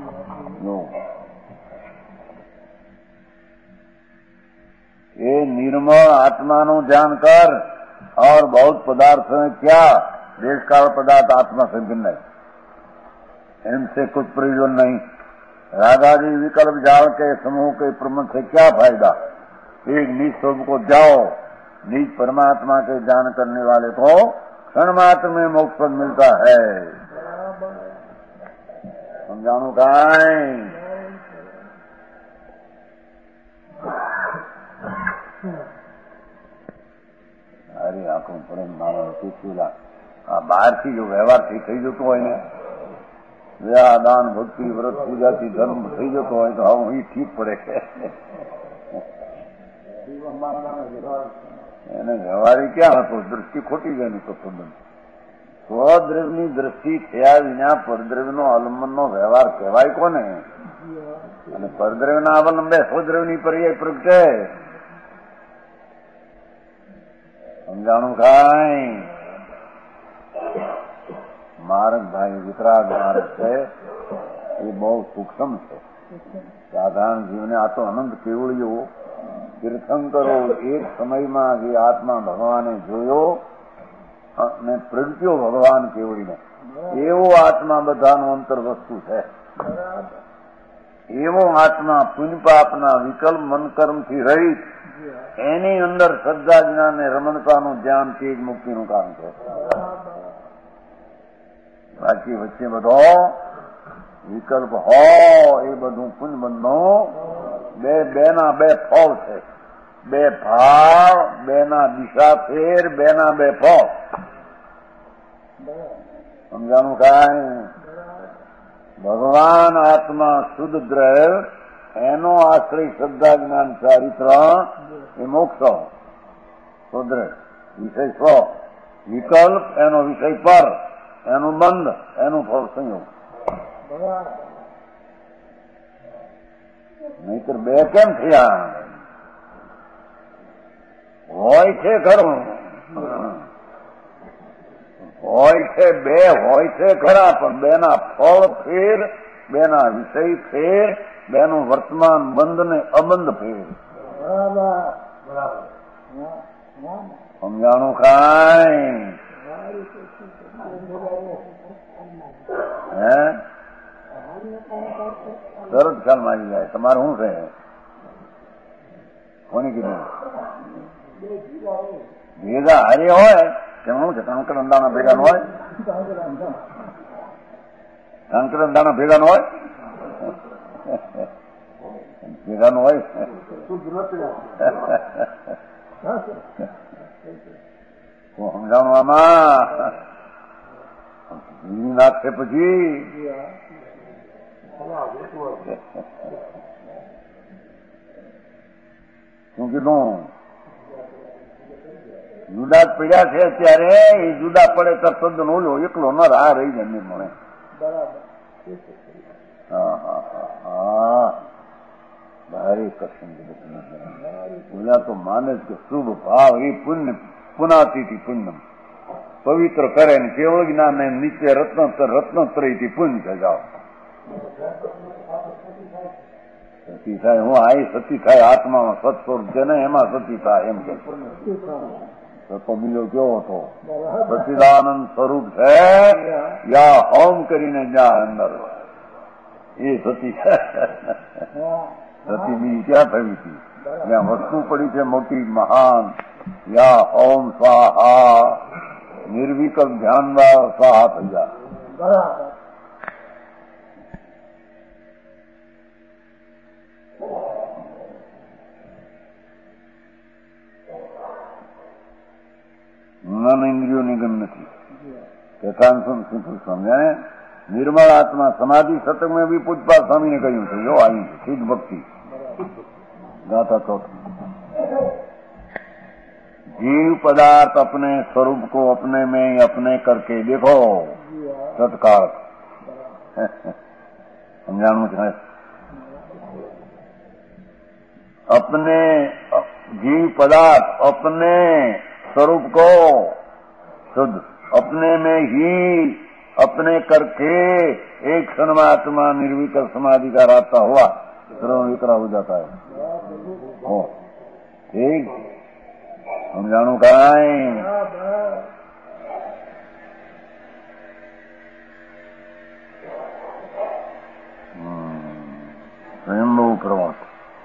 ये निर्मल आत्मा नु जानकर और बहुत पदार्थ में क्या देश काल पदार्थ आत्मा से भिन्न है, इनसे कुछ प्रयोजन नहीं। रागादि विकल्प जाल के समूह के प्रमुख से क्या फायदा? एक निज स्वरूप को जाओ, निज परमात्मा के जान करने वाले को क्षण मात्र में मोक्ष पद मिलता है। समझाणु काई अरे આખું પ્રેમ માનો પૂછેલા આ બહારથી જો વ્યવહારથી થઈ જતો હોય ને, વ્યા દાન ભક્તિ વ્રત પૂજાથી ધર્મ થઈ જતો હોય તો હવે અહીં ઠીક પડે છે એને વ્યવહારી ક્યાં હતો? દ્રષ્ટિ ખોટી જાય ને તો સંબંધ સ્વદ્રવ્યની દ્રષ્ટિ થયા વિના પરદ્રવ્યનો અવલંબનનો વ્યવહાર કહેવાય કોને? અને પરદ્રવ્યના અવલંબે સ્વદ્રવ્યની પર્યાય પ્રગટે। સમજાણું કાંઈ? માર્ગ ભાઈ વિતરાગ માર્ગ છે એ બહુ સૂક્ષ્મ છે। સાધારણ જીવને આ તો અનંત કેવળીઓ તીર્થંકરો એક સમયમાં જે આત્મા ભગવાને જોયો અને પ્રગટ્યો ભગવાન કેવડીને, એવો આત્મા બધાનો અંતર વસ્તુ છે। એવો આત્મા પુણ્ય પાપના વિકલ્પ મનકર્મથી રહિત, એની અંદર શ્રદ્ધા જ્ઞાન ને રમણતાનું ધ્યાન તે જ મુક્તિનું કામ છે। બાકી વચ્ચે બધો વિકલ્પ હોય એ બધું પુણ્ય બંધનું બે બેના બે ફળ છે, બે ભાવ, બેના દિશા ફેર, બેના બે ફળ। સમજાણું કાંઈ? ભગવાન આત્મા શુદ્ધ દ્રવ્ય, એનો આશ્રય શ્રદ્ધા જ્ઞાન ચારિત્ર એ મોક્ષ સુદ્રવ વિષય સ્વ, વિકલ્પ એનો વિષય પર, એનું બંધ, એનું ફળ સંયોગ। નહીતર બે કેમ થયા? હોય છે ખરું, હોય છે બે, હોય છે ખરા, પણ બેના ફળ ફેર, બેના વિષય ફેર, બેનું વર્તમાન બંધ ને અબંધ ફેર। સમજાણું કાંઈ? હે તરત ખ્યાલમાં આવી જાય તમારે શું છે? કોને કીધું? ભેગા હારે હોય કેમનું છે? કંકર અંદાણા ભેગા હોય? કંકર અંદાણા ભેગા હોય? ભેગા નું હોય સમજાણું આમાં નાખશે પછી શું કીધું? જુદા પડ્યા છે અત્યારે, એ જુદા પડે તો તદ્દન ઓલો એકલો ન રાહ રહી જાય એમની મળે। હા હા હા હા ભારે કઠિન પૂજા તો માને જ કે શુભ ભાવ એ પુણ્ય પુનાતીથી પુણ્યમ પવિત્ર કરે ને કેવળ જ્ઞાન ને નીચે રત્નોત્તર રત્નોત્તરીથી પુણ્ય સજાવ। સતી થાય હું આઈ સતી થાય આત્મામાં સત્સ્વરૂપ છે ને એમાં સતી થાય એમ કે તો બીજો કેવો હતો? સચિદાનંદ સ્વરૂપ છે યા હોમ કરીને જા અંદર એ સતી સતી બીજી ક્યાં થવી હતી? જ્યાં વસ્તુ પડી છે મોટી મહાન, યા ઓમ સ્વાહા નિર્વિકલ્પ ધ્યાનમાં સ્વાહા થઈ જાય। મન ઇન્દ્રિયો નિગમ નથી કથાંશન સિંપલ સમજાય। निर्मल आत्मा समाधि शतक में भी पूजपाल स्वामी ने कहूं थे यो आई शुद्ध भक्ति गाथा चौथी। जीव पदार्थ अपने स्वरूप को अपने में अपने करके देखो तत्काल समझाणु है। अपने जीव पदार्थ अपने स्वरूप को शुद्ध अपने में ही अपने करके एक क्षण में आत्मा निर्विकल्प समाधि का रास्ता हुआ सर्व विकरा हो जाता है। हो ठीक समझाणु का स्वयंभू प्रवास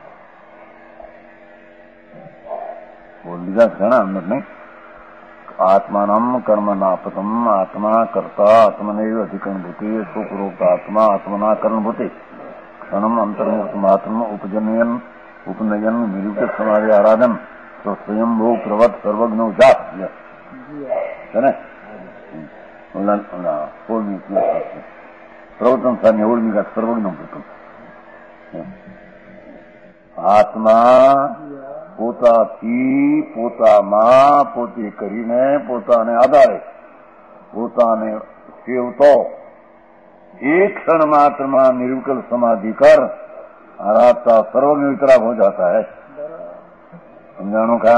बोल दिया था ना अंदर नहीं। आत्मानम कर्म नापतम आत्मा कर्ता आत्मनैव अधिकरणभूति सुखरूप आत्मा आत्मना करणभूति क्षणम अंतर्मुक्त मात्र उपजनयन उपनयन निरूपित समाधि आराधन तो स्वयंभू प्रवत सर्वज्ञ जात है ना प्रवचन सानी ओळमी का सर्वज्ञ आत्मा પોતાથી પોતામાં પોતે કરીને પોતાને આધારે પોતાને સેવતો एक क्षण मात्र में निर्विकल्प समाधि कर आराधता सर्वज्ञ वितराग हो जाता है। समझाणु का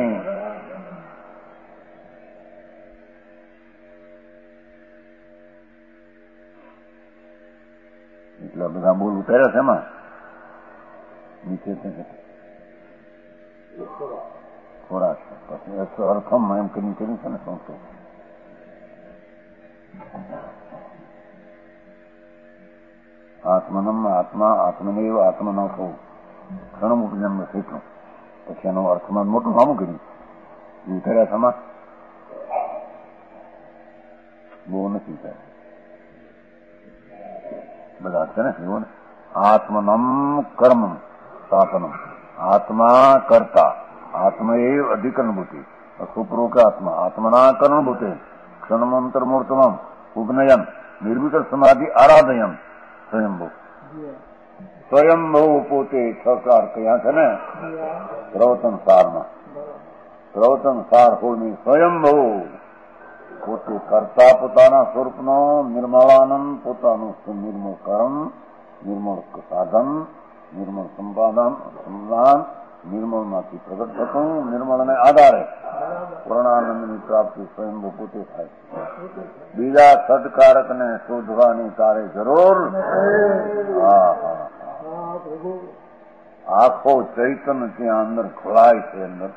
એટલા બધા બોલ ઉતાર્યા છે એમાં નીચે ખોરાક પછી અર્થમ એમ કરી કર્યું છે ને શું આત્મનમ આત્મા આત્મનેવ આત્મનો થવું ઘણું મોટું જન્મ છે એટલું પછી એનું અર્થમાં મોટું નામું કર્યું ઉતાર્યા સમા બહુ નથી થાય બધા છે ને એવું ને આત્મનમ કર્મ સાધનમ આત્મા કરતા આત્મૈવ અધિકરણભૂતિ સુપ્રોક આત્મા આત્મના કરણભૂતે ક્ષણમંતર મૂર્તમમ ઉપનયન નિર્વિકલ્પ સમાધિ આરાધયન સ્વયંભૂ સ્વયંભૂ પોતે છકાર કયા છે ને પ્રવચન સારમાં પ્રવચન સાર હોની સ્વયંભૂ પોતે કરતા પોતાના સ્વરૂપનો નિર્મળાનંદ પોતાનું નિર્મળ કર્મ નિર્મળ સાધન નિર્મળ સંપાદન સંધાન નિર્મળમાંથી પ્રગટ થતું નિર્મળને આધારે પૂર્ણાનંદની પ્રાપ્તિ સ્વયંભૂ પોતે થાય બીજા સદકારકને શોધવાની તારે જરૂર આખો ચૈતન્ય ત્યાં અંદર ખોલાય છે અંદર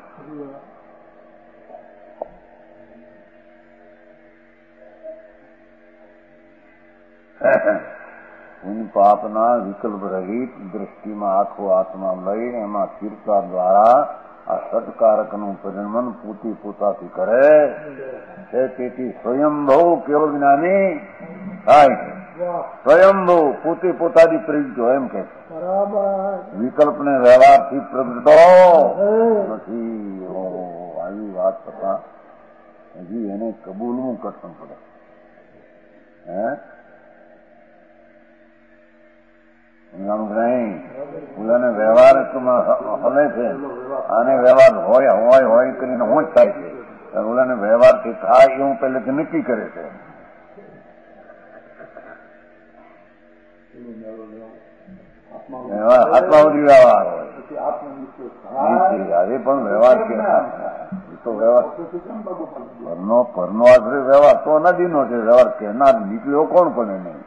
પાપના વિકલ્પ રહિત દ્રષ્ટિમાં આખો આત્મા લઈ એમાં સ્થિરતા દ્વારા આ સત્કારકનું પરિણમન પોતે પોતાથી કરે છે તેથી સ્વયંભવ કેવળ જ્ઞાની થાય છે સ્વયંભવ પોતે પોતાથી પ્રગટો એમ કે વિકલ્પને વ્યવહારથી પ્રગટો નથી આવી વાત થતા હજી એને કબૂલવું કઠણ પડે હે ઓલાને વ્યવહાર હલે છે આને વ્યવહાર હોય હોય હોય કરીને હું જ થાય છે ઓલાને વ્યવહારથી થાય એવું પહેલેથી નક્કી કરે છે આત્માવધી વ્યવહાર હોય આજે પણ વ્યવહાર કે તો વ્યવહાર પરનો પરનો આશ્રય વ્યવહાર તો નદીનો છે વ્યવહાર કહેનાર નીકળ્યો કોણ પણ નહીં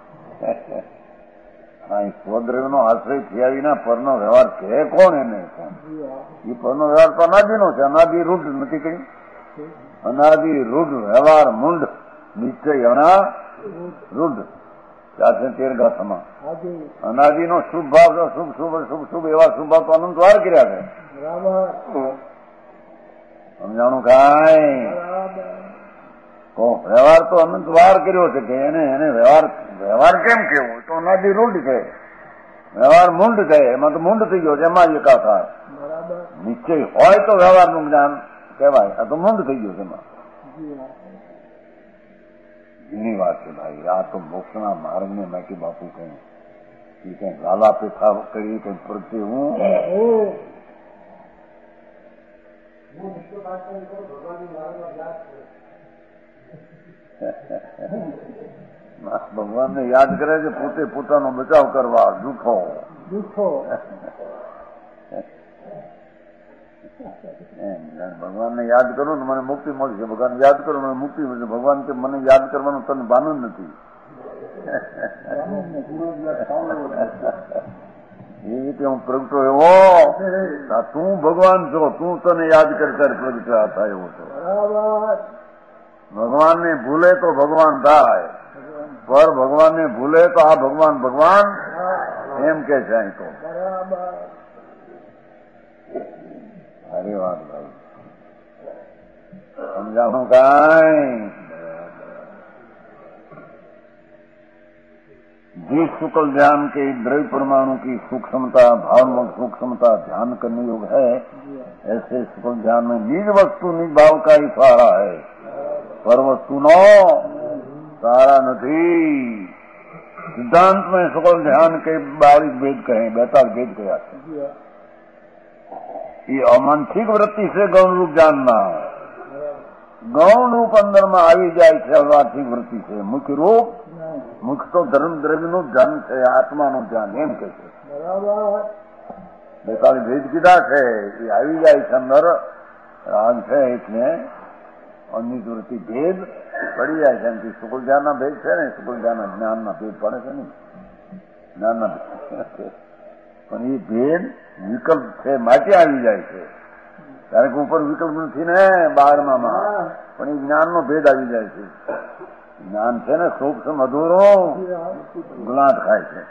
સ્વદ્રવ્યનો આશ્રય થયા વિના પરનો વ્યવહાર કહે કોણ એને એ પરનો વ્યવહાર તો અનાદિનો છે અનાદિ રૂઢ નથી કહ્યું અનાદિ રૂઢ વ્યવહાર મુંડ નિશ્ચય અના રૂઢ ચારસો તેર ગાથામાં અનાદિનો શુભ ભાવ શુભ શુભ શુભ શુભ એવા શુભ ભાવ તો અનંત વાર કર્યા છે સમજાણું કાંઈ વ્યવહાર તો અનંત વાર કર્યો છે કે એને એને વ્યવહાર વ્યવહાર કેમ કેવો તો અનાદિ રૂઢ છે વ્યવહાર મુંડ છે એમાં તો મુંડ થઈ ગયો છે એમાં એકાકાર નિશ્ચય હોય તો વ્યવહારનું જ્ઞાન કહેવાય આ તો મુંડ થઈ ગયો છે એમાં જૂની વાત છે ભાઈ આ તો મોક્ષના માર્ગને નાખી બાપુ કઈ એ કઈ લાલા પેથા કરી કઈ પ્રત્યે હું ભગવાન ને યાદ કરે છે પોતે પોતાનો બચાવ કરવા જૂઠો જૂઠો ભગવાન ને યાદ કરું ને મને મુક્તિ મળશે, ભગવાન યાદ કરું મને મુક્તિ મળશે. ભગવાન કે મને યાદ કરવાનું તને ભાન જ નથી. એ રીતે હું પ્રગટો એવો તું ભગવાન છો, તું તને યાદ કરી ત્યારે પ્રગટા થાય એવો છો. ભગવાનને ભૂલે તો ભગવાન થાય, પર ભગવાનને ભૂલે તો આ ભગવાન ભગવાન એમ કે છે. અહીં તો અરે વાત ભાઈ સમજાવું કાંઈ जिस शुक्ल ध्यान के द्रव्य परमाणु की सूक्ष्मता भावनात्मक सूक्ष्मता ध्यान करने योग है, ऐसे शुक्ल ध्यान में निज वस्तु निज भाव का ही सहारा है, पर वस्तु नो सहारा नहीं. सिद्धांत में शुक्ल ध्यान के बारीक भेद कहे, बेताल भेद कहा. ये अमानसिक वृत्ति से गौण रूप जानना, गौण रूप अंदर में આવી જાય છે અવાર્થિક વૃત્તિ છે. મુખ્ય રૂપ મુખ તો ધર્મ દ્રવ્ય નું ધ્યાન છે, આત્માનું ધ્યાન એમ કે છે. બેતાળી ભેદ કીધા છે એ આવી જાય છે અંદર રાગ છે એટલે અન્ય વૃત્તિ ભેદ પડી જાય છે. એમથી શુક્લ ધ્યાનના ભેદ છે ને, શુક્લ ધ્યાનના જ્ઞાનના ભેદ પડે છે ને, જ્ઞાનના પણ એ ભેદ વિકલ્પ છે માટે આવી જાય છે. કારણ કે ઉપર વિકલ્પ નથી ને બારમા પણ એ જ્ઞાનનો ભેદ આવી જાય છે. જ્ઞાન છે ને સૂક્ષ્મ અધૂરો ગુલાટ ખાય છે.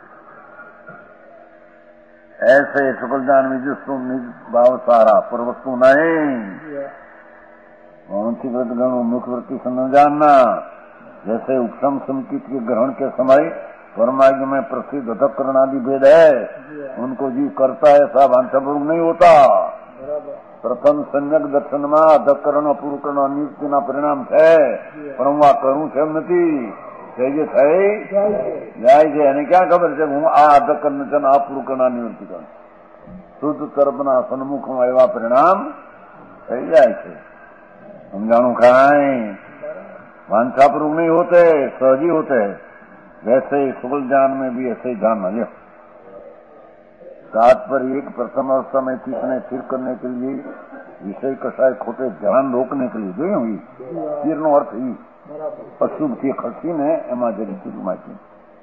ऐसे शुक्ल ज्ञान में जिसको निज भाव सारा पर वस्तु नहीं, मानसिक गण मुख्य वृत्ति समझ जानना. जैसे उपशम संकित के ग्रहण के समय परमार्ग में प्रसिद्ध अधकरण आदि भेद है, उनको जीव करता है ऐसा भांसापूर्वक नहीं होता. प्रथम सम्यक दर्शन में अधकरण अपूर्वकरण अनियुक्ति ना परिणाम है, પણ હું આ કરું છે એમ નથી. થઈ જે થઈ જાય છે એને ક્યાં ખબર છે હું આ અધકરણ છે ને અપૂર્વકરણ નિવૃત્તિ કરું. શુદ્ધ તર્પના સન્મુખમાં એવા પરિણામ થઈ જાય છે. સમજાણું કાંઈ भांसापूर्वक नहीं होते, सहजी होते. वैसे ही शुक्ल ज्ञान में भी ऐसे ही ध्यान न. सात पर एक प्रथम अवस्था में चित्त ने स्थिर करने के लिए विषय कषाय खोटे ध्यान रोकने के लिए जो हुई तीर नो अर्थ ही अशुभ थी खसी ने एमा जगत माची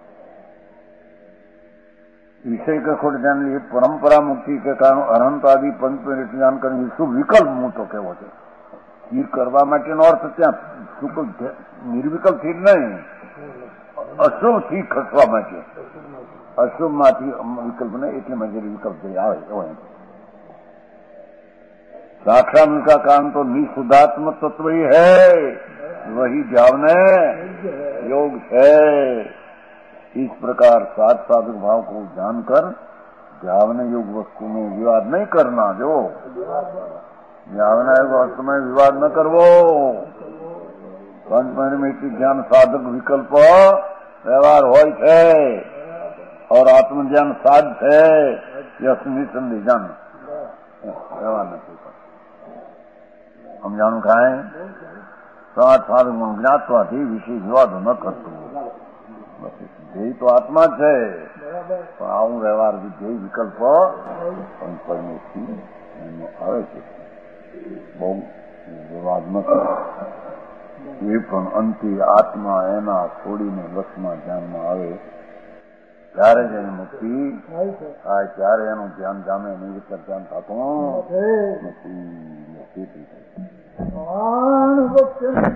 विषय का खोट ध्यान लिए परंपरा मुक्ति के कारण अनंत आदि पंच मिनिट ज्ञान करने शुभ विकल्प હું તો કેવો છે. સ્થિર કરવા માટેનો અર્થ ત્યાં શુક્લ નિર્વિકલ્પ સ્થિર નહીં, અશુભ થી ખસવા માટે. अशुभ माथी विकल्प ने इतने मजेरी विकल्प से आवे. साक्षात का काम तो निशुद्धात्म तत्व ही है, वही ध्यान योग है. इस प्रकार सात साधक भाव को जानकर ध्यान योग वस्तु में विवाद नहीं करना. जो ध्यान योग वस्तु में विवाद न करवो. पंच परिमिति ज्ञान साधक विकल्प व्यवहार होय छे और आत्मज्ञान साध है निसंदेह जान व्यवहार नहीं. हम जानू खाए सात साधक ज्ञातवा थी विषय विवाद न करतो. ધ્યેય તો આત્મા છે પણ આવું વ્યવહાર ધ્યેય વિકલ્પ પરમેશ્વર આવે છે. બહુ વિવાદ ન કરે. એ પણ અંતે આત્મા એના છોડીને વશમાં ધ્યાનમાં આવે ત્યારે જ એની મુક્તિ થાય. ત્યારે એનું ધ્યાન જામે નિવૃત્ત ધ્યાન થતું નથી.